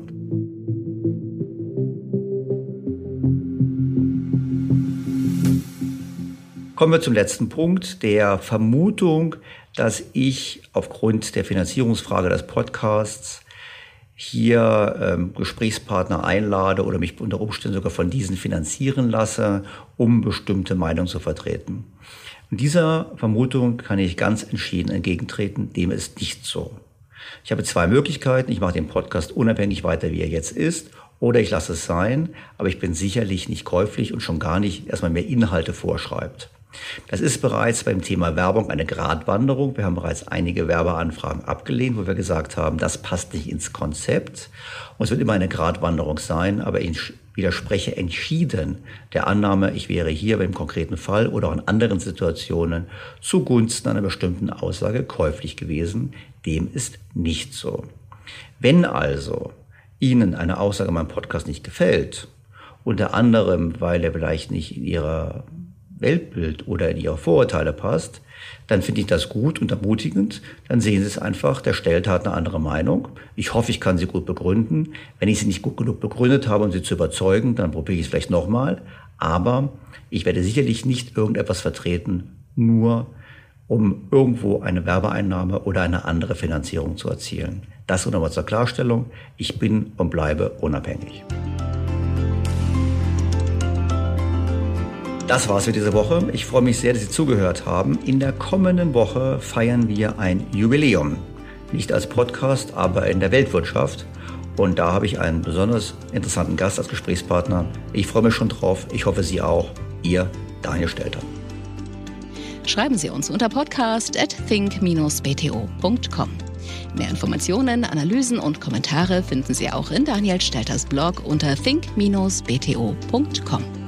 Kommen wir zum letzten Punkt, der Vermutung, dass ich aufgrund der Finanzierungsfrage des Podcasts hier Gesprächspartner einlade oder mich unter Umständen sogar von diesen finanzieren lasse, um bestimmte Meinungen zu vertreten. Und dieser Vermutung kann ich ganz entschieden entgegentreten, dem ist nicht so. Ich habe zwei Möglichkeiten. Ich mache den Podcast unabhängig weiter, wie er jetzt ist, oder ich lasse es sein, aber ich bin sicherlich nicht käuflich und schon gar nicht erstmal mehr Inhalte vorschreibt. Das ist bereits beim Thema Werbung eine Gratwanderung. Wir haben bereits einige Werbeanfragen abgelehnt, wo wir gesagt haben, das passt nicht ins Konzept. Und es wird immer eine Gratwanderung sein, aber ich widerspreche entschieden der Annahme, ich wäre hier beim konkreten Fall oder auch in anderen Situationen zugunsten einer bestimmten Aussage käuflich gewesen. Dem ist nicht so. Wenn also Ihnen eine Aussage in meinem Podcast nicht gefällt, unter anderem, weil er vielleicht nicht in Ihrer Weltbild oder in Ihre Vorurteile passt, dann finde ich das gut und ermutigend. Dann sehen Sie es einfach, der Stellt hat eine andere Meinung. Ich hoffe, ich kann sie gut begründen. Wenn ich sie nicht gut genug begründet habe, um sie zu überzeugen, dann probiere ich es vielleicht nochmal. Aber ich werde sicherlich nicht irgendetwas vertreten, nur um irgendwo eine Werbeeinnahme oder eine andere Finanzierung zu erzielen. Das nochmal zur Klarstellung. Ich bin und bleibe unabhängig. Das war's für diese Woche. Ich freue mich sehr, dass Sie zugehört haben. In der kommenden Woche feiern wir ein Jubiläum. Nicht als Podcast, aber in der Weltwirtschaft. Und da habe ich einen besonders interessanten Gast als Gesprächspartner. Ich freue mich schon drauf. Ich hoffe, Sie auch. Ihr Daniel Stelter. Schreiben Sie uns unter podcast@think-bto.com. Mehr Informationen, Analysen und Kommentare finden Sie auch in Daniel Stelters Blog unter think-bto.com.